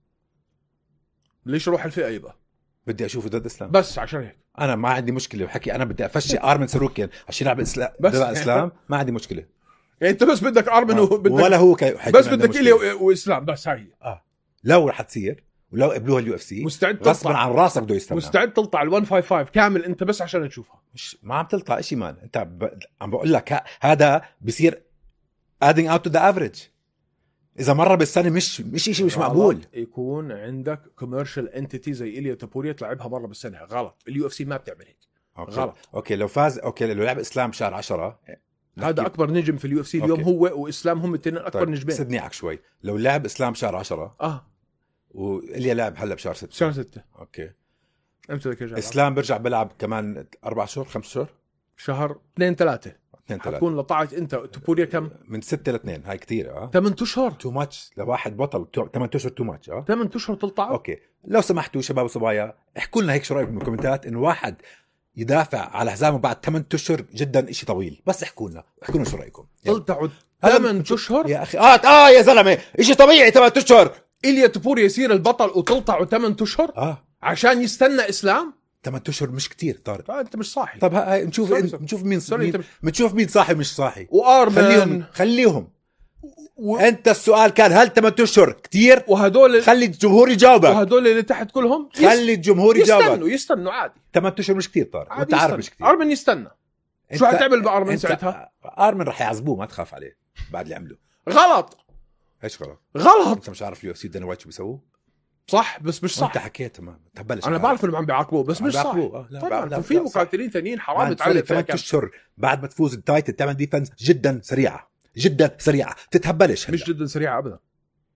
ليش اروح الفئه يبقى؟ بدي اشوفه ضد اسلام بس عشان هيك انا ما عندي مشكله بحكي. انا بدي افشي ارمن ساروكيان عشان يلعب اسلام بس ضد اسلام. ما عندي مشكله يعني انت بس بدك ارمن آه. وبدك ولا هو كي... بس بدك إلي واسلام بس. هاي اه لو رح تصير ولو قبلوها اليو اف سي مستعد غصبا عن راسك بده يستنى. مستعد تلطع ال مية وخمسين وخمسين كامل انت بس عشان تشوفها. مش ما عم تلطع شيء مان. انت ب... عم بقول لك ه... هذا بصير adding out to the average. اذا مره بالسنه مش مش شيء مش مقبول. يكون عندك كوميرشال انتيتي زي إليا تابوريا تلعبها مره بالسنه. غلط. اليو اف سي ما بتعمل هيك. أوكي. غلط. اوكي لو فاز اوكي لو لعب اسلام شهر عشرة هذا اكبر نجم في اليو اف سي اليوم. أوكي. هو واسلام هم الاثنين اكبر طيب. نجمين. سدني عك شوي. لو لعب اسلام شهر عشرة اه وإليا لعب هلا بشهر ستة. شهر ستة. اوكي امتى بدك يرجع؟ اسلام بيرجع بيلعب كمان أربع شهور خمس شهور شهر اثنين ثلاثة. اثنين ثلاثة حتكون لطعت انت تابوريا كم؟ من ستة لاثنين. هاي كتير. اه ثمانية اشهر. تو ماتش لواحد بطل. ثمانية اشهر تو ماتش. اه ثمانية اشهر تلطعه. اوكي لو سمحتوا شباب وصبايا احكوا لنا هيك شو رايكم بالكومنتات انه واحد يدافع على حزامه بعد ثمانية اشهر جدا اشي طويل. بس احكوا لنا احكوا لنا شو رايكم. تلطعوا ثمانية اشهر يا اخي. اه اه يا زلمه اشي طبيعي ثمانية اشهر. إليا تابوريا يصير البطل وتلطعوا ثمانية اشهر اه عشان يستنى اسلام. ثمانية اشهر مش كتير طارق. آه انت مش صاحي. طب هاي نشوف سوري إن... سوري. نشوف مين سوري مين بنشوف مين صاحي مش صاحي. وارمن خليهم خليهم و... انت السؤال كان هل ثمانية اشهر كتير؟ وهدول خلي الجمهور يجاوبك. وهدول اللي تحت كلهم يس... خلي الجمهور يجاوبك. يستنوا يستنوا عادي. ثمانية اشهر مش كتير طارق وانت عارف مش كتير. ارمن يستنى. شو حتعمل بارمن ساعتها؟ ارمن رح يعذبوه ما تخاف عليه بعد اللي عمله. غلط. ايش غلط؟ غلط. انت مش عارف اليو اف سي دانا وايت شو بيسووه؟ صح بس مش صح. انت حكيت ما تهبلش. انا بعرف انهم عم بيعاقبوه بس مش صح. آه. طبعا في مقاتلين ثانيين حرام تعلق ثمانية اشهر بعد ما تفوز التايتل تعمل ديفنس جدا سريعه جدا سريعه تتهبلش. مش جدا سريعه ابدا.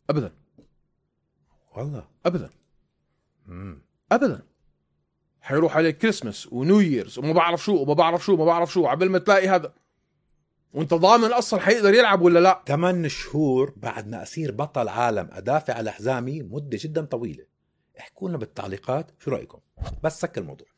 ابدا والله ابدا امم ابدا. حيروح عليك كريسمس ونيو ييرز وما بعرف شو وما بعرف شو وما بعرف شو عبل ما تلاقي هذا، وانت ضامن اصلا حيقدر يلعب ولا لا؟ ثمان شهور بعد ما اصير بطل عالم ادافع على حزامي، مده جدا طويله. احكوا لنا بالتعليقات شو رايكم، بس سك الموضوع،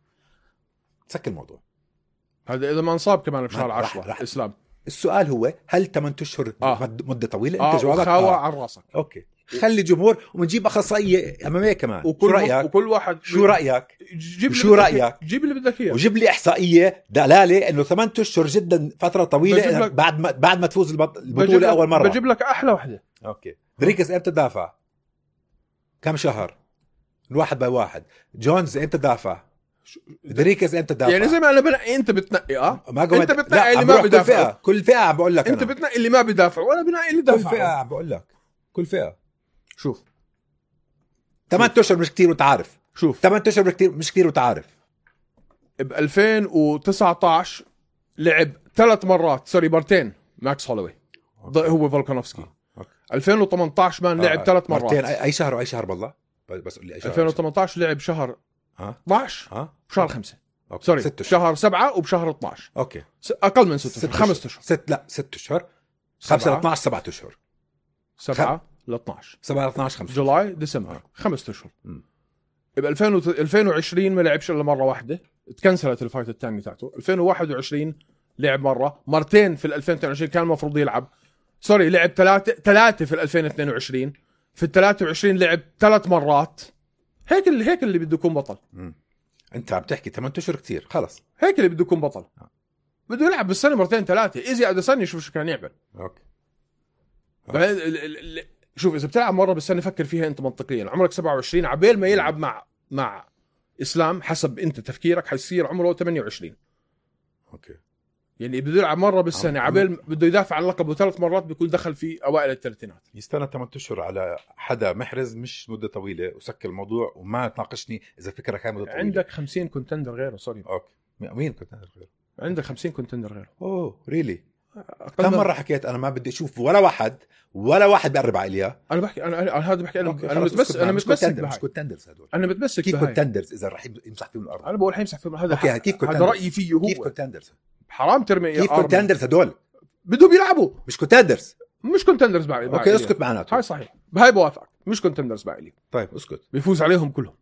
سك الموضوع. هذا اذا ما انصاب كمان بشهر رح- عشرة رح- اسلام. السؤال هو هل ثمانية اشهر آه. مد- مده طويله؟ اه انت جوابك خاوة آه. على راسك. اوكي، خلي جمهور ونجيب اخصائيه اماميه كمان. وكل شو رايك؟ وكل واحد شو رايك؟ جيب وشو اللي بدك- رأيك؟ جيب اللي بدك اياه. وجيب لي احصائيه دلاله انه ثمانية اشهر جدا فتره بجيب طويله لك- بعد ما بعد ما تفوز البط- بجيب البطوله لك- اول مره. بجيب لك احلى وحده. اوكي، دريكس امتى دافع؟ كم شهر؟ الواحد باي واحد. جونز امتى دافع؟ دريكس امتى دافع؟ يعني زي ما انا بنقي انت بتنقي اه ما قمت... انت بتنقي اللي عم ما بروح كل بدافع. فئه، كل فئه عم بقول لك انت أنا. بتنقي اللي ما بدافع وانا بنقي اللي كل دافع. فئه عم بقول لك، كل فئه. شوف ثمانية اشهر مش كثير وتعرف، شوف ثمانية اشهر مش كثير مش كثير وتعرف. ب ألفين وتسعطعش لعب ثلاث مرات سوري مرتين ماكس هولوي ض- هو فولكانوفسكي. أوكي. ألفين وثمانطعش مان لعب ثلاث مرات. مرتين. اي أي شهر واي شهر بالله، بس قول لي اي شهر. ألفين وثمانطعش لعب شهر ها اثنعش ها وشهر خمسة أوكي. سوري ست اشهر. شهر سبعة وبشهر اثنعش اوكي، س- اقل من ست ست اشهر خمس اشهر ست لا ست اشهر. خمسة ل سبعة اثنعش سبعة اشهر. سبعة ل اثنعش سبعة ل اثنعش خمسة. جولاي ديسمبر خمس اشهر. مم. ب ألفين وت- ألفين وعشرين ما لعبش الا مره واحده، تكنسلت الفايت الثاني تاعته. ألفين وواحد وعشرين لعب مره مرتين في ال ألفين واثنين وعشرين كان المفروض يلعب سوري لعب ثلاثه ثلاثه في ال ألفين واثنين وعشرين. في ال ثلاثة وعشرين لعب ثلاث مرات. هيك اللي هيك اللي بده يكون بطل. مم. انت عم تحكي ثمانية اشهر كثير، خلص. هيك اللي بده يكون بطل. بده يلعب بالسنه مرتين ثلاثه. ايزي اديسانيا شوف شو كان يعمل. اوكي. بعدين ال- ال- ال- شوف اذا بتلعب مره بالسنه فكر فيها انت منطقيا. عمرك سبعة وعشرين عبال ما يلعب مع مع اسلام حسب انت تفكيرك حيصير عمره ثمانية وعشرين. اوكي. يعني بده يلعب مره بالسنه عم- عبال بده يدافع عن لقبه ثلاث مرات بيكون دخل في اوائل الثلاثينات. يستنى ثمانية اشهر على حدا محرز مش مده طويله وسكر الموضوع وما تناقشني اذا فكرك هاي مده طويله. عندك خمسين كونتندر غيره سوري. اوكي. مين كنت أنا غير؟ عندك خمسين كونتندر غيره. اوه ريلي. أقل كم من- مره حكيت انا ما بدي اشوف ولا واحد ولا واحد بيقرب عليا. انا بحكي انا انا هذا بحكي انا أوكي، انا خلص متمسك اسكت انا معنا. متمسك مش بهاي. كونتندرز هدول. انا متمسك كيف بهاي. كونتندرز اذا رح يمسح فيهم الارض؟ انا بقول حيمسح في هذا. اوكي كيف هذا كونتندرز؟ رايي فيه هو. كيف كونتندرز؟ حرام ترمي كيف أربعة. كونتندرز هدول؟ بدهم يلعبوا مش كونتندرز. مش كونتندرز بعد. اوكي اسكت معناته. هاي صحيح بهاي بوافقك مش كونتندرز بعد. طيب اسكت بيفوز عليهم كلهم.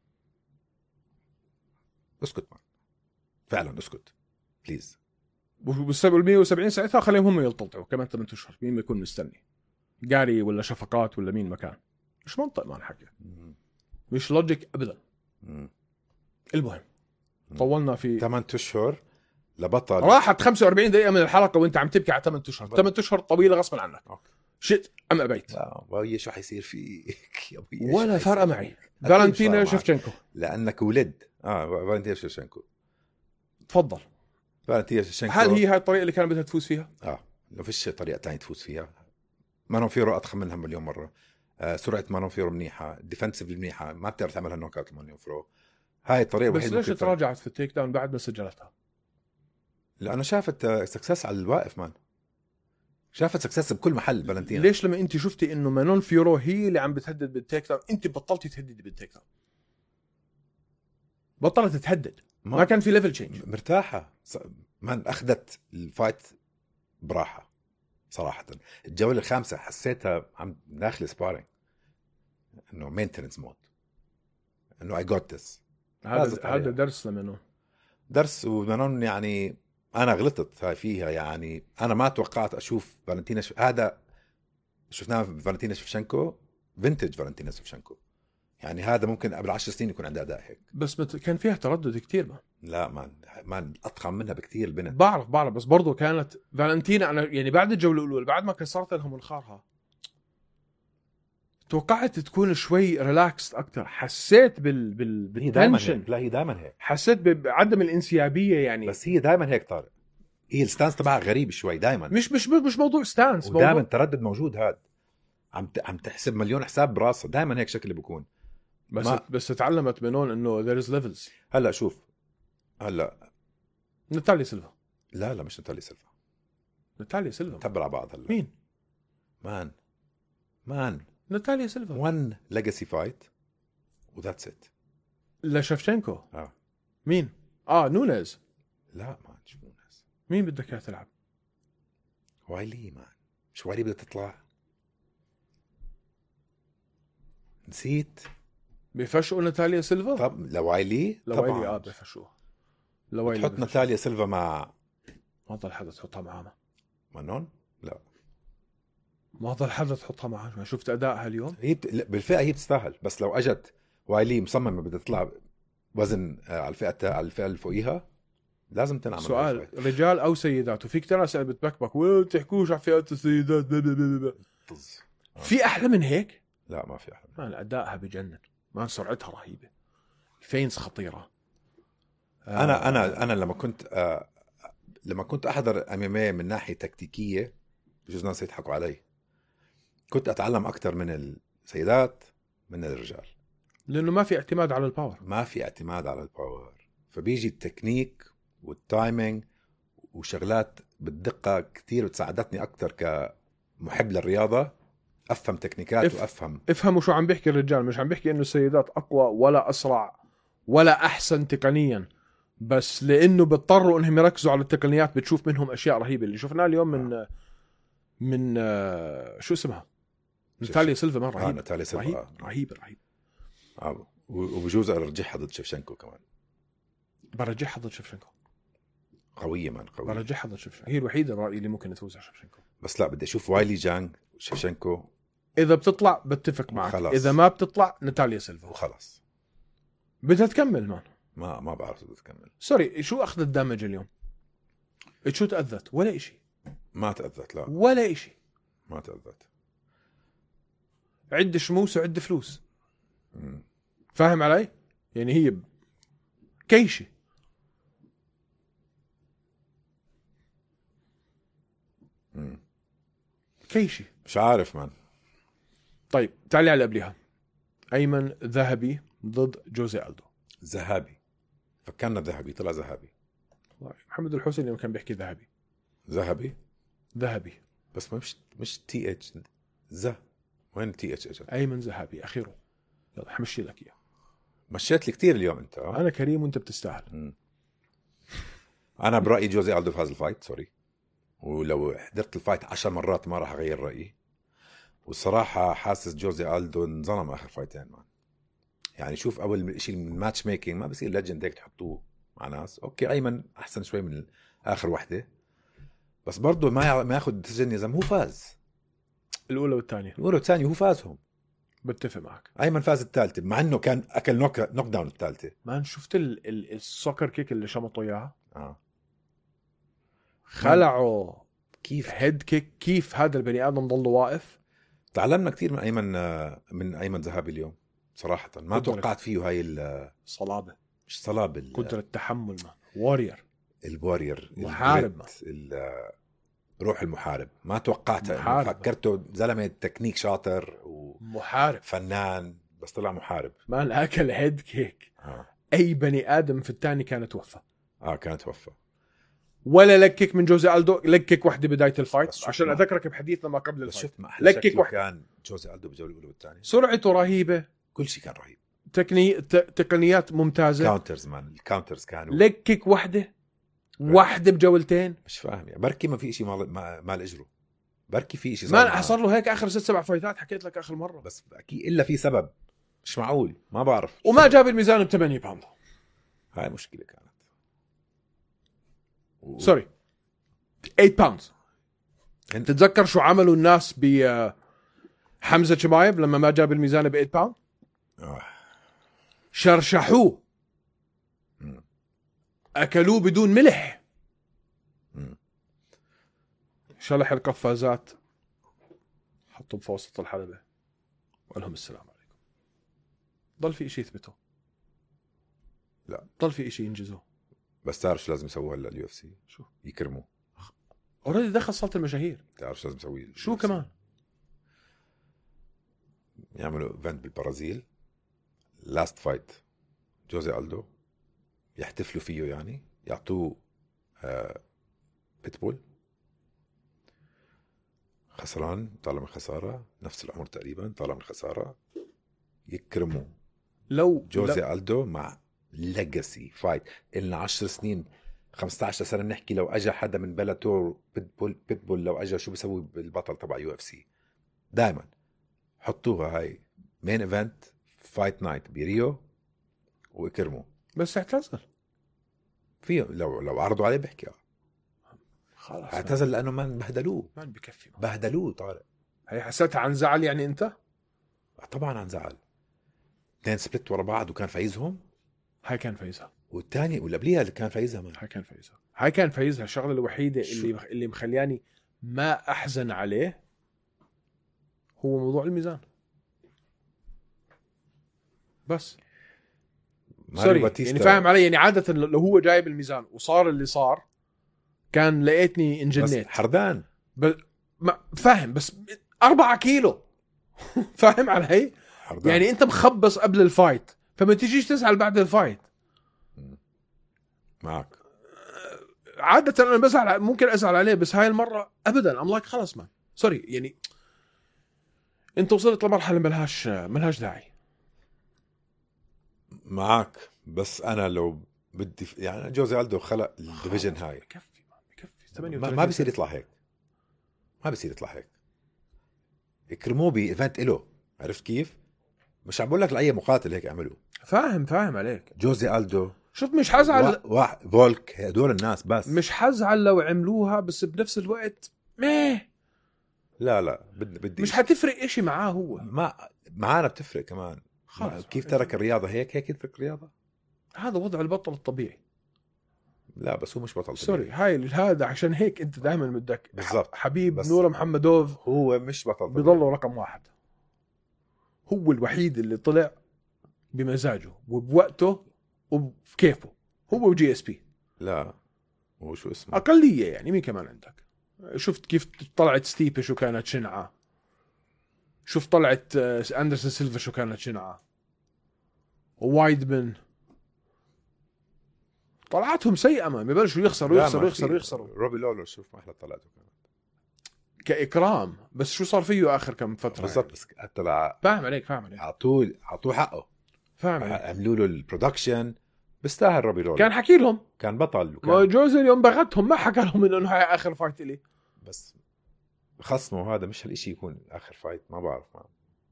اسكت معنا. فعلا اسكت بليز. وبال مية وسبعين ساعتها خليهم هم يلطلطوا كمان ثمانية اشهر. مين بيكون مستني؟ جاري ولا شفقات ولا مين مكان؟ مش منطق ما نحكي. مش لوجيك ابدا. المهم طولنا في ثمانية اشهر لبطل. راحت خمسة وأربعين دقيقة من الحلقة وانت عم تبكي على ثمانية اشهر. ثمانية اشهر طويلة غصبا عنك. أوكي. شئت ام ابيت. لا ويا شو حيصير فيك يا ابوي؟ ولا فرق معي. فالنتينا شفتشنكو لانك ولد. اه فالنتينا شفتشنكو. تفضل. فالنتينا شفتشنكو. هل هي هاي الطريقة اللي كان بدها تفوز فيها؟ اه لو فيش طريقه ثانيه تفوز فيها. مانون فيرو اضخم منها مليون مره. آه سرعه مانون فيرو منيحه، ديفنسيف منيحه، ما بتقدر تعملها نوك اوت مانون فيرو. هاي الطريقه بس الوحيده ليش ممكن تراجعت في التيك داون بعد ما سجلتها؟ لانه شافت سكسس على الواقف مان. شافت سكسس بكل محل فالنتينا. ليش لما انت شفتي انه مانون فيورو هي اللي عم بتهدد بالتيك داون انت بطلتي تهددي بالتيك داون؟ بطلت تهدد. ما, ما كان في ليفل تشينج. مرتاحه مان. اخذت الفايت براحه صراحه. الجوله الخامسه حسيتها عم داخل سبارينج انه مينتنس مود، انه اي جوت ذس. هذا هذا درس لمنون. درس. ومنون يعني انا غلطت هاي فيها. يعني انا ما توقعت اشوف فالنتينا ش... هذا شفناه فالنتينا شفشنكو فينتج. فالنتينا شفشنكو يعني هذا ممكن قبل عشر سنين يكون عندها اداء هيك. بس مت... كان فيها تردد كتير. ما لا ما ما اضخم منها بكتير البنت. بعرف بعرف بس برضو كانت فالنتينا انا يعني بعد الجوله الاولى بعد ما كسرت لهم منخارها توقعت تكون شوي ريلاكس اكثر. حسيت بال بال بالتنشن. لا هي دائما هيك. حسيت بعدم الانسيابيه يعني. بس هي دائما هيك طارق. هي الستانس تبعها غريب شوي دائما. مش مش مش موضوع ستانس. ودائما موضوع... تردد موجود. هذا عم ت... عم تحسب مليون حساب براسها. دائما هيك شكل بيكون. بس ما... بس تعلمت منون انه there is levels. هلا شوف هلا ناتاليا سيلفا. لا لا مش ناتاليا سيلفا. ناتاليا سيلفا تبع بعض هلا. مين؟ مان مان ناتاليا سيلفا وان ليجاسي فايت وذاتس ات. لشفشنكو. اه مين؟ اه نونيز. لا مان شو ناس. مين بدك اياه تلعب؟ وايلي مان. مش وايلي بدها تطلع؟ نسيت. بيفشوا ناتاليا سيلفا. طب لوايلي لوايلي طبعا اه بيفشوها. لوايلي تحط بيفشوها. ناتاليا سيلفا مع ما ضل حدا تحطها معانا. مانون. لا ما ضل حدا تحطها معانا. ما شفت ادائها اليوم. هي بت... لا، بالفئه هي بتستاهل. بس لو اجت وايلي مصممه بدها تطلع وزن آه، على الفئه على الفئه اللي فوقيها لازم تنعمل سؤال هاي الفايت. رجال او سيدات، وفي كتير ناس بتبكبك وتحكوش على فئه السيدات بي بي بي بي. طز. في احلى من هيك؟ لا ما في احلى. ما ادائها بجنن، ما سرعتها رهيبه، الفينز خطيره. انا انا انا لما كنت آه لما كنت احضر ام ام اي من ناحيه تكتيكيه بجوز ناس يضحكوا علي، كنت اتعلم اكثر من السيدات من الرجال، لانه ما في اعتماد على الباور. ما في اعتماد على الباور، فبيجي التكنيك والتايمينج وشغلات بالدقه كثير وتساعدتني اكثر كمحب للرياضه افهم تكنيكات اف... وافهم. افهموا شو عم بيحكي الرجال، مش عم بيحكي انه السيدات اقوى ولا اسرع ولا احسن تقنيا، بس لانه بيضطروا انهم يركزوا على التقنيات بتشوف منهم اشياء رهيبه. اللي شفناه اليوم من آه. من آه شو اسمها ناتاليا سيلفا، ما رهيب. آه ناتاليا سيلفا رهيب آه. رهيب رهيب آه. وبجوز ارجحها ضد شفشنكو كمان. برجحها ضد شفشنكو. قويه من قويه. برجحها ضد شفشنكو، هي الوحيده الرأي اللي ممكن تفوز على شفشنكو. بس لا بدي اشوف وايلي جانج شفشنكو. اذا بتطلع بتفق معك، وخلص. اذا ما بتطلع ناتاليا سيلفا وخلص. بدها تكمل مان. ما ما بعرف بدها تكمل. سوري، شو اخذت دامج اليوم؟ شو تاذت؟ ولا إشي. ما تاذت. لا ولا إشي. ما تاذت. عد شموس وعد فلوس. مم. فاهم علي؟ يعني هي كيشي. مم. كيشي. مش عارف من. طيب تعالي على قبلها، ايمن ذهبي ضد جوزي ألدو. ذهبي. فكرنا ذهبي طلع ذهبي. محمد الحسين اليوم كان بيحكي ذهبي. ذهبي ذهبي بس مش مش تي اتش. ذا وين تي اتش اجت؟ ايمن ذهبي اخيره. يلا حمشي لك اياه. مشيت لي كثير اليوم انت. انا كريم وانت بتستاهل. مم. انا برايي جوزي ألدو فاز الفايت. سوري. ولو حضرت الفايت عشر مرات ما راح اغير رايي. والصراحه حاسس جوزي ألدو انظلم اخر فايتين مان. يعني شوف اول شيء من ماتش ميكينج ما بصير ليجند هيك تحطوه مع ناس. اوكي ايمن احسن شوي من اخر وحده، بس برضه ما ما ياخذ ديسيجن. يا زلمه هو فاز الاولى والثانيه. الاولى والثانيه هو فازهم. بتفق معك. ايمن فاز الثالثه مع انه كان اكل نوك نوك داون الثالثه. ما شفت ال... ال... السوكر كيك اللي شمطوا اياها؟ اه خلعوا كيف هيد كيك. كيف هذا البني ادم ضل واقف؟ تعلمنا كثير من ايمن من ايمن ذهبي اليوم صراحه. ما قدرة. توقعت فيه هاي ال- صلابه، مش صلاب ال- قدره تحمل، ما وارير، الوارير محارب. الجريت، ال- روح المحارب. ما توقعتها. محارب. فكرته زلمه تكنيك شاطر محارب. وفنان بس طلع محارب. ما اكل هيد كيك. اه, اي بني ادم في الثاني كان توفى. آه كان توفى. ولا لكك من جوزي ألدو. لكك وحده بدايه الفايت بس عشان ما- اذكرك بحديثنا ما قبل بس الفايت. شفت ما احلى لكك شكله واحد. كان جوزي ألدو بالجوله الاولى والثانيه. سرعته رهيبه، كل شيء كان رهيب. تقني ت... تقنيات ممتازه. كاونترز مان. الكاونترز كانوا لكك وحده وحده بجولتين. مش فاهم يعني. بركي ما في شيء مال ما- مال اجره. بركي في شيء ما معاه. حصل له هيك اخر ست سبع فايتات. حكيت لك اخر مره. بس اكيد الا في سبب. مش معقول. ما بعرف. وما جاب الميزان ب ثمانية باوند. هاي مشكله كانت. و... سوري ثمانية باوند. انت تتذكر شو عملوا الناس ب حمزه شمايب لما ما جاب الميزان ب ثمانية باوند؟ آه. شرشحوه، مم. اكلوه بدون ملح. مم. شلح القفازات، حطوا بفوسط الحلبة وقال لهم السلام عليكم. ضل في إشي يثبته؟ لا. ضل في إشي ينجزوه؟ بس تعرف شو لازم يسووها هلا اليو اف سي؟ شو؟ يكرموا. اوريدي دخل صالة المشاهير. تعرف شو لازم يسوي؟ شو كمان؟ يعملوا ايفنت بالبرازيل لاست فايت جوزي ألدو، يحتفلوا فيه يعني، يعطوه آه بيتبول خسران طالع من خساره، نفس العمر تقريبا طالع من خساره، يكرموا لو جوزي لو ألدو مع ليجاسي فايت. إلنا عشر سنين خمسة عشر سنة بنحكي لو أجا حدا من بلاتور بيتبول, بيتبول لو أجا شو بيسوي بالبطل تبع يو اف سي. دائما حطوها هاي مين ايفنت فايت نايت بريو ويكرموا. بس اعتزل فيه لو لو عرضوا عليه بحكي اه خلاص اعتزل لأنه ما بهدلوه ما بكفي بهدلوه طارق. هي حسيتها عن زعل يعني انت؟ طبعا عن زعل. اثنين سبلت ورا بعض وكان فايزهم. هاي كان فايزها. والثاني واللي قبليها اللي كان فايزها من هاي كان فايزها هاي كان فايزها الشغله الوحيده شو؟ اللي اللي مخلياني ما احزن عليه هو موضوع الميزان بس. سوري يعني فاهم علي، يعني عاده لو هو جايب الميزان وصار اللي صار كان لقيتني انجنيت حردان ب... ما فاهم بس أربعة كيلو فاهم علي حردان. يعني انت مخبص قبل الفايت فما تجيش تزعل بعد الفايت. معك عادة انا بزعل ممكن ازعل عليه بس هاي المرة ابدا. ام لايك خلص ما سوري يعني انت وصلت لمرحلة ملهاش ملهاش داعي. معك بس انا لو بدي ف... يعني جوزي ألدو خلق الديفيجن هاي بكفي بكفي ما, ما بيصير يطلع هيك ما بيصير يطلع هيك. يكرموه بايفنت إله. عرفت كيف؟ مش عم بقول لك لاي مقاتل هيك عملوا. فاهم فاهم عليك. جوزي ألدو شوف مش حزعل و... و... فولك هدول الناس بس مش حزعل لو عملوها بس بنفس الوقت ميه لا لا بدي بدي مش حتفرق اشي معاه هو. ما معانا بتفرق كمان خلص كيف ترك الرياضة هيك هيك يترك الرياضة. هذا وضع البطل الطبيعي. لا بس هو مش بطل سوري طبيعي. هاي هذا عشان هيك انت دائما بدك بالضبط. حبيب بس نور محمدوف هو مش بطل طبيعي. بيضله رقم واحد. هو الوحيد اللي طلع بمزاجه وبوقته وبكيفه هو وجي اس بي. لا هو شو اسمه أقلية يعني. مين كمان عندك؟ شفت كيف طلعت ستيبي شو كانت شنعة. شفت طلعت أندرسون سيلفا شو كانت شنعة. ووايدمن طلعتهم سيئة ما ببلشوا يخسروا يخسروا يخسروا يخسروا. روبي لولو شوف ما احلى طلعته كمان كإكرام بس شو صار فيه آخر كم فترة بالضبط يعني. بس حتى لا فاهم عليك فاهم عليك عطوه عطوه حقه. فاهم عليك. عملوا له البرودكشن بيستاهل روبي لولو. كان حكي لهم كان بطل ما وكان جوزي اليوم بغتهم ما حكى لهم انه هاي اخر فايت لي. بس خصمه هذا مش هالشيء يكون اخر فايت ما بعرف ما.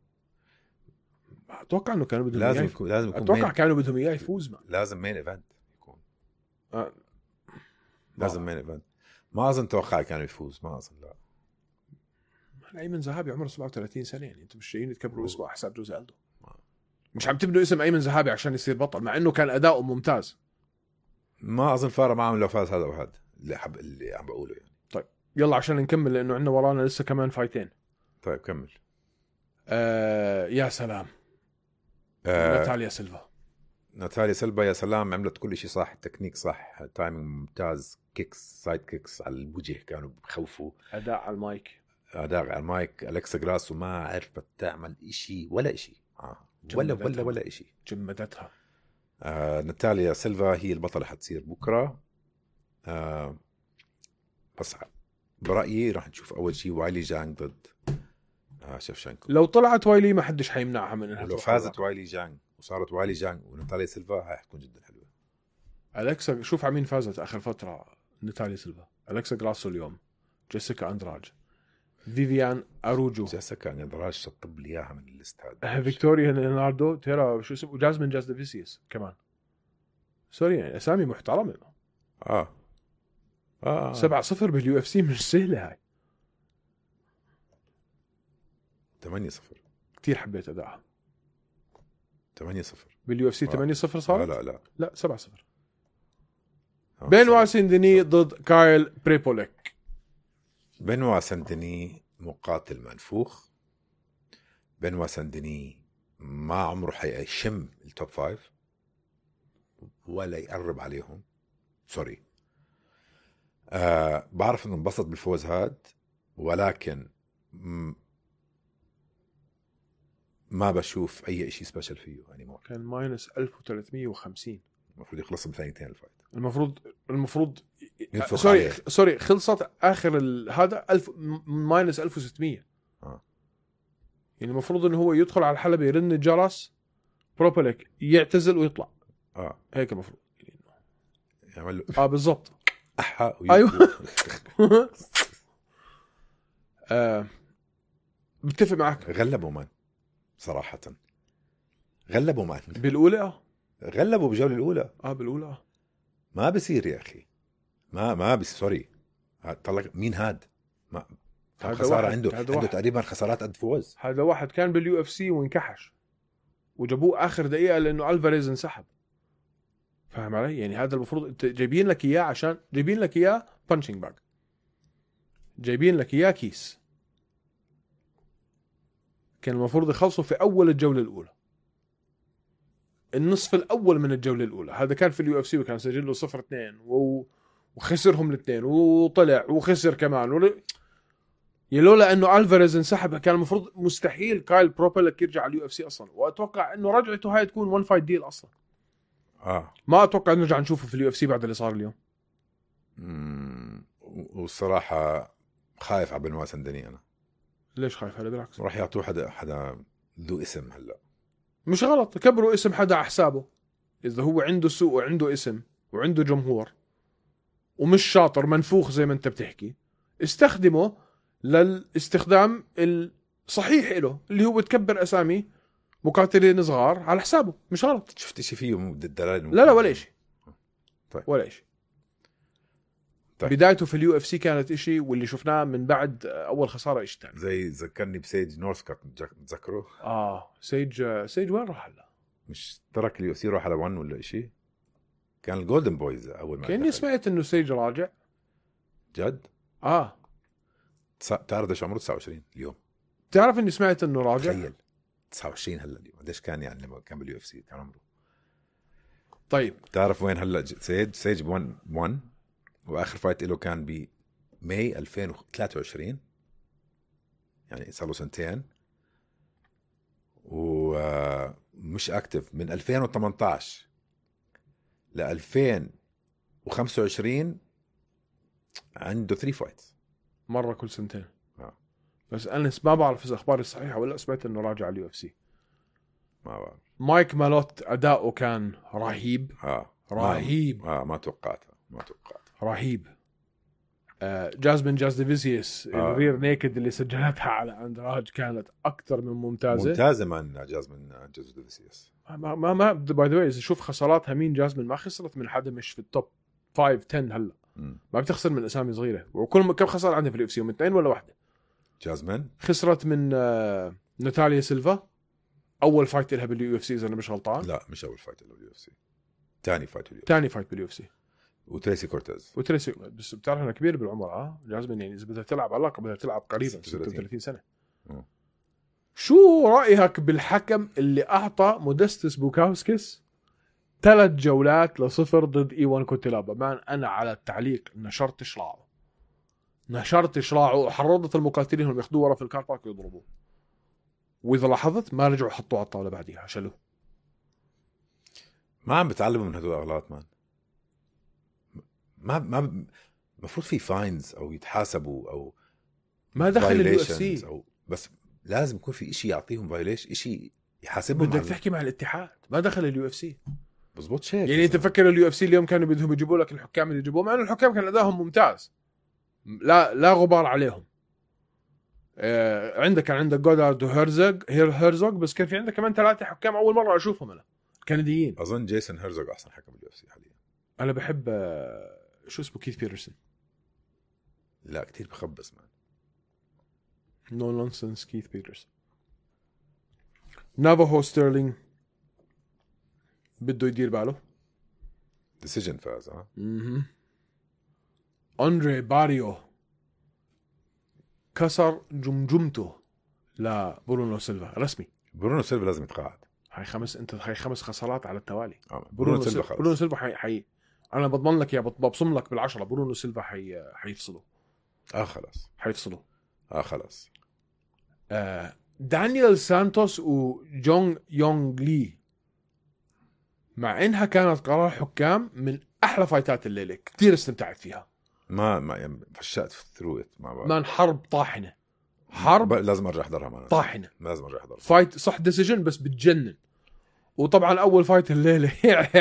اتوقع انه كانوا بدهم لازم اياه يكون لازم يكون اتوقع مين... كانوا بدهم اياه يفوز ما. لازم مين ايفنت يكون آه. لازم مين ايفنت. ما اظن توقع كانوا يفوز ما اظن. لا ايمن زهابي عمره سبعة وثلاثين سنه يعني انتم مش جايين تكبروا اسمه على حساب جوزي ألدو. ما. مش عم تبنوا اسم ايمن زهابي عشان يصير بطل مع انه كان اداؤه ممتاز. ما اظن فارق معهم لو فاز هذا وهذا اللي حب اللي عم بقوله يعني. طيب يلا عشان نكمل لانه عندنا ورانا لسه كمان فايتين. طيب كمل. آه يا سلام. آه ناتاليا سيلفا. ناتاليا سيلفا يا سلام عملت كل شيء صح. تكنيك صح تايمينج ممتاز. كيكس سايد كيكس على الوجه كانوا بخوفوا. اداء على المايك. اداء على المايك. أليكسا جراسو ما عرفت تعمل إشي ولا إشي آه. ولا ولا ولا إشي جمدتها. آه ناتاليا سيلفا هي البطلة حتصير بكرة. آه بس برأيي راح نشوف أول شيء وايلي جانج ضد آه شفشنكو. لو طلعت وايلي ما حدش حيمنعها من انها لو فازت وايلي جانج وصارت وايلي جانج وناتاليا سيلفا هاي حتكون جدا حلوة. أليكسا شوف على مين فازت آخر فترة. ناتاليا سيلفا. أليكسا جراسو اليوم. جيسيكا أندراج. فيفيان أروجو. جيسيكا أندراج شطب لي إياها من الليست هذا. فيكتوريا ليناردو تيرا شو اسمه جازمين جاز ديفيسيس كمان. سوري يعني أسامي محترمة. آه آه سبعة صفر باليو اف سي مش سهلة هاي. ثمانية صفر. كتير حبيت أداءها. ثمانية صفر باليو اف سي ثمانية صفر صار. لا لا لا لا سبعة صفر. آه بنوا سندني ضد كايل بريبوليك. بنوا سندني مقاتل منفوخ. بنوا سندني ما عمره حيشم التوب فايف ولا يقرب عليهم. سوري آه بعرف انه انبسط بالفوز هاد ولكن م... ما بشوف اي اشي سبيشل فيه يعني. كان ماينس ألف وثلاثمية وخمسين. المفروض يخلص بثانيتين الفايت. المفروض المفروض ينفخ سوري عليه. سوري خلصت اخر ال... هذا ألف ماينس ألف وستمية. آه. يعني المفروض انه هو يدخل على الحلبة يرن الجرس بروبلك يعتزل ويطلع. اه هيك المفروض يعمل له اه بالضبط. احا ايوه. آه. بتفق معك. غلبوا مان صراحة، غلبوا مان بالاولى اه غلبوا بالجولة الأولى. اه بالاولى اه ما بصير يا أخي، ما ما بس سوري طلع مين هاد ما كم خسارة واحد. عنده هذا عنده واحد. تقريبا خسارات قد فوز. هذا واحد كان باليو اف سي وانكحش وجابوه اخر دقيقه لانه الفاريز انسحب. فاهم علي؟ يعني هذا المفروض انت جايبين لك اياه عشان جايبين لك اياه بانشينج باج، جايبين لك اياه كيس. كان المفروض يخلصوا في اول الجوله الاولى، النصف الاول من الجوله الاولى. هذا كان في اليو اف سي وكان سجله صفر اثنين و... وخسرهم الاثنين وطلع وخسر كمان ول... يلولا انه الفاريز انسحب كان المفروض مستحيل كايل بروبلك يرجع على اليو اف سي اصلا. واتوقع انه رجعته هاي تكون وان فايت ديل اصلا. اه ما اتوقع نرجع نشوفه في اليو اف سي بعد اللي صار اليوم. امم والصراحة خايف على بنوا سندني انا. ليش خايف؟ هذا بالعكس راح يعطوه حدا حدا ذو اسم. هلا مش غلط كبروا اسم حدا على حسابه. اذا هو عنده سوق وعنده اسم وعنده جمهور ومش شاطر منفوخ زي ما انت بتحكي، استخدمه للاستخدام الصحيح له اللي هو تكبر اسامي مقاتلين صغار على حسابه. مش غلط. شفت شيء فيه دلال؟ لا لا ولا شيء. طيب. ولا شيء. طيب. بدايته في اليو اف سي كانت اشي، واللي شفناه من بعد اول خساره اشي ثاني. زي ذكرني بسيج نورثكوت، تذكره؟ اه سيج سيج وين راح هلا؟ مش ترك اليو سي راح على ون ولا شيء؟ كان الجولدن بويز اول ما كاني سمعت انه سيج راجع. جد؟ اه تعرف ايش عمره؟ تسعة وعشرين اليوم. تعرف اني سمعت انه راجع؟ تخيل تسعة وعشرين هلا اليوم. قديش كان يعني لما كان باليو اف سي كان عمره؟ طيب تعرف وين هلا سيج؟ سيج ب واحد واخر فايت له كان بماي ألفين وثلاثة وعشرين، يعني صار له سنتين. ومش اكتف من ألفين وثمانية عشر ل ألفين وخمسة وعشرين، عنده ثلاثة فايتس مره كل سنتين. آه. بس انا ما بعرف اذا اخباري صحيحه ولا. سمعت انه راجع على اليو اف سي. ما بعرف. مايك مالوت اداؤه كان رهيب. اه رهيب. اه ما توقعتها ما توقعتها رهيب. آه جازمين جازديفيزيوس آه. الرير نيكد اللي سجلتها على اندراج كانت اكثر من ممتازه. ممتازه من جازمين جازديفيزيوس. ما ما ما باي ذا واي اذا شوف خساراتها مين، جازمين ما خسرت من حدا مش في التوب خمسة عشرة هلا. م. ما بتخسر من اسامي صغيره. وكل كم خساره عندها في اليو اف سي؟ من اثنين ولا واحده؟ جازمين خسرت من آه ناتاليا سيلفا اول فايت لها باليو اف سي اذا انا مش غلطان. لا مش اول فايت له باليو اف سي، ثاني فايت باليو. ثاني فايت باليو اف سي. وتريسي كورتيز. وتريسي بس بتعرف انها كبير بالعمر. اه جازمين يعني اذا بدها تلعب علاقه بدها تلعب قريبا ستة وثلاثين سنه. م. شو رايك بالحكم اللي اعطى مودستس بوكاوسكيس ثلاث جولات لصفر ضد ايوان كوتيلابا؟ مان انا على التعليق نشرت شراعه نشرت شراعه وحرضت المقاتلين هم ياخذوه ورا في الكار بارك ويضربوه. واذا لاحظت ما رجعوا حطوه على الطاوله بعديها شالوه. ما عم بتعلموا من هدول الاغلاط مان. ما ما المفروض في فاينز او يتحاسبوا او ما دخل اليو اف سي او بس لازم يكون في إشي يعطيهم فايليشن، إشي يحاسبهم. بدك تحكي مع الاتحاد. ما دخل اليو اف سي. بزبط شيء يعني انت تفكر اليو اف سي اليوم كانوا بدهم يجيبوا لك الحكام اللي يجيبوهم، مع انه الحكام كان ادائهم ممتاز لا لا غبار عليهم. آه عندك كان عندك جودارد وهيرزوغ هير هيرزوغ بس كان في عندك كمان ثلاثه حكام اول مره اشوفهم انا كنديين. اظن جيسون هيرزوغ احسن حكم باليو اف سي حاليا. انا بحب آه شو اسمه كيث بيترسون. لا كتير بخبص مان. نو نونسنس كيث بيترسون. نافاهو ستيرلينج بده يدير باله. ديسيجن فاز. ها اها أندري باريو كسر جمجمته لبرونو سيلفا رسمي. برونو سيلفا لازم يتقاعد. هاي خمس انت هاي خمس خسارات على التوالي. آه. برونو, برونو سيلفا سيلفا برونو سيلفا حي... حي... انا بضمن لك يا ببصم لك بالعشرة برونو سيلفا حي... حيفصلوا. اه خلاص حيفصلوا. اه خلاص. آه دانيال سانتوس وجونغ يونغ لي مع انها كانت قرار حكام من احلى فايتات الليله كتير استمتعت فيها. ما ما يعني فشأت ثرو ات مع بعض. مان حرب طاحنه، حرب لازم ارجع احضرها معنا. طاحنه، لازم ارجع احضرها. فايت صح ديسيجن بس بتجنن. وطبعا اول فايت الليله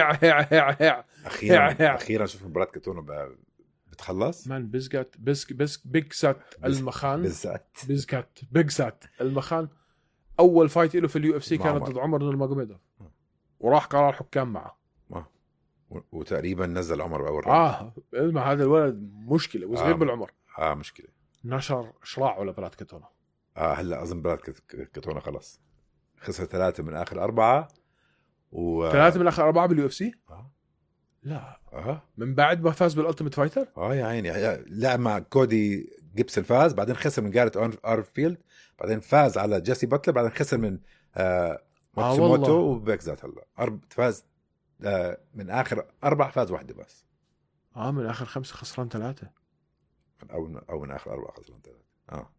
اخيرا اخيرا شوف مباراة كاتونو بتخلص. مان بزقت بزق بزق بيكسات المخان بزقت بزقت بيكسات المخان. اول فايت له في اليو اف سي كانت ضد عمر نورماجوميدوف، وراح قرار حكام معه آه. وتقريبا نزل عمر باول اه ما هذا الولد مشكله وصغير آه. بالعمر اه مشكله. نشر شراعه لبراد كاتونو. اه هلا اظن براد كاتونو خلص خسر ثلاثه من اخر اربعه و ثلاثه من اخر اربعه باليو اف سي. آه. لا اه من بعد ما فاز بالالتيميت فايتر. اه يا عيني لعب مع كودي جيبسون، فاز بعدين خسر من جاريت ارفيلد، بعدين فاز على جيسي باتلر، بعدين خسر من آه ماتسوموتو آه وبيكزات. هلا أرب... فاز آه من اخر اربع فاز واحده بس. اه من اخر خمسه خسران ثلاثه او او من اخر اربعه خسران ثلاثه. اه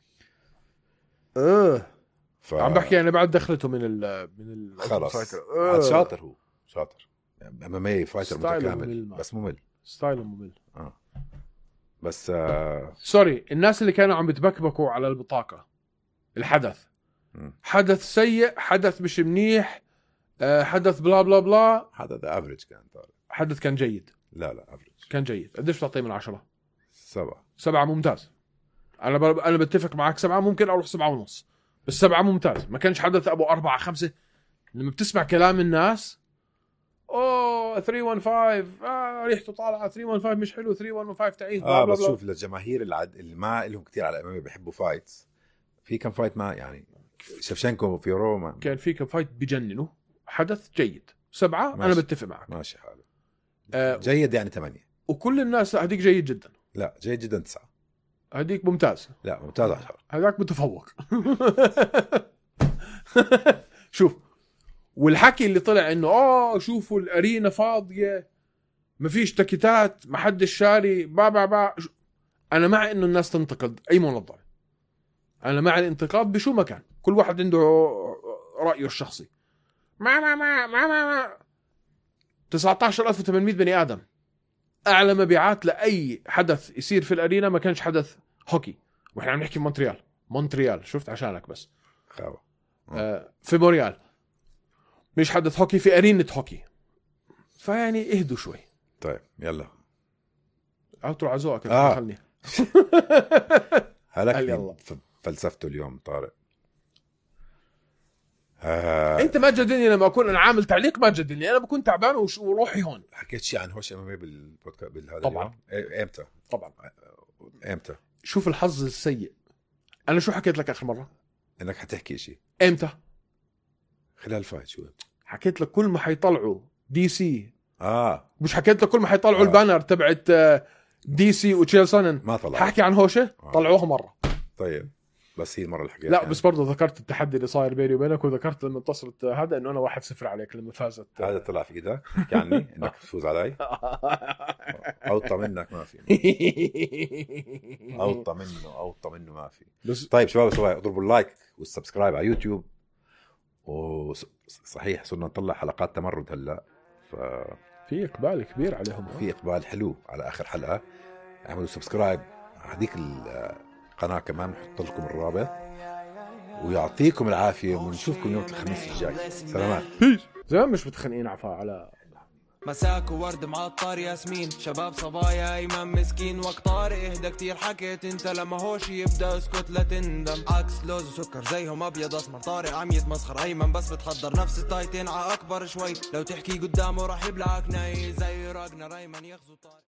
اه ف... عم بحكي انا بعد دخلته من ال من ال خلص آه. شاطر، هو شاطر امامي فايتر متكامل ممل بس ممل ستايله ممل. اه بس آه... سوري الناس اللي كانوا عم بتبكبكوا على البطاقه الحدث م. حدث سيء، حدث مش منيح، آه حدث بلا بلا بلا. حدث افريج كان طارق. حدث كان جيد. لا لا افريج كان جيد. قديش تعطيه من عشرة؟ سبعة. سبعة ممتاز. انا ب... انا بتفق معك سبعة، ممكن اروح سبعة ونص، بس سبعة ممتاز. ما كانش حدث ابو أربعة خمسة. لما بتسمع كلام الناس اوه ثلاثمية وخمسة وخمسين اه ريحته طالعه، ثلاثمية وخمسة وخمسين مش حلو، ثلاثمية وخمسة تعيس. اه بس شوف للجماهير العد... اللي ما لهم كتير على الامامي بيحبوا فايتس، في كم فايت ما يعني شفشنكو وفيورو ما... كان في كم فايت بجننوا. حدث جيد. سبعة ماشي. انا بتفق معك ماشي حاله. آه جيد يعني ثمانية. وكل الناس هديك جيد جدا. لا جيد جدا تسعة. هديك ممتاز. لا ممتاز عشرة. هذاك متفوق. شوف والحكي اللي طلع انه اه شوفوا الارينا فاضيه، مفيش تكتات، محدش شاري با با با. انا مع انه الناس تنتقد اي منظمه، انا مع الانتقاد بشو مكان، كل واحد عنده رايه الشخصي. ما ما ما ما ما, ما. تسعة عشر ألف وثمانمية بني ادم، اعلى مبيعات لاي حدث يصير في الارينا ما كانش حدث هوكي، واحنا عم نحكي مونتريال. مونتريال شفت عشانك بس خاوة. آه في مونريال مش حدث هوكي، في أرينة هوكي. فيعني اهدوا شوي. طيب يلا عطروا عزوك آه. خلني هلك فلسفته اليوم طارق. آه. انت ما جدلني لما اكون انا عامل تعليق، ما جدلني، انا بكون تعبان وروحي هون. حكيت شيء عن هوش امامي بالبودكاست بالهذا طبعا اليوم. امتى طبعا امتى شوف الحظ السيء. انا شو حكيت لك اخر مره؟ انك حتحكي شيء. امتى؟ خلال الفايت. شو حكيت لك كل ما حيطلعوا دي سي. اه مش حكيت لك كل ما حيطلعوا آه. البانر تبعت دي سي وتشيلسون ما طلع. حكي عن هوشه آه. طلعوها مره. طيب بس هي المره اللي حكيت لا يعني. بس برضه ذكرت التحدي اللي صاير بيني وبينك، وذكرت لما اتصلت هذا انه انا واحد صفر عليك لما فازت. هذا طلع في ايدك يعني انك تفوز علي. اوطى منك ما في. اوطى منه اوطى منه ما في. طيب شباب شباب اضربوا اللايك والسبسكرايب على يوتيوب. وصحيح صرنا نطلع حلقات تمرد هلا، ف في اقبال كبير عليهم. في اقبال حلو على اخر حلقه. اعملوا سبسكرايب هذيك القناه كمان، نحط لكم الرابط. ويعطيكم العافيه ونشوفكم يوم الخميس الجاي. سلامات. زمان مش متخانقين عفا على مساك وورد معطر ياسمين، شباب صبايا ايمن مسكين وقت طارق اهدى كتير حكيت انت لما هوش يبدا اسكت لا تندم. عكس لوز وسكر زيهم ابيض اسمر، طارق عم يتمسخر ايمن بس بتحضر نفس التايتين ع اكبر شوي، لو تحكي قدامه راح يبلعك ناي زي راجنا ريمان يغزو طارق.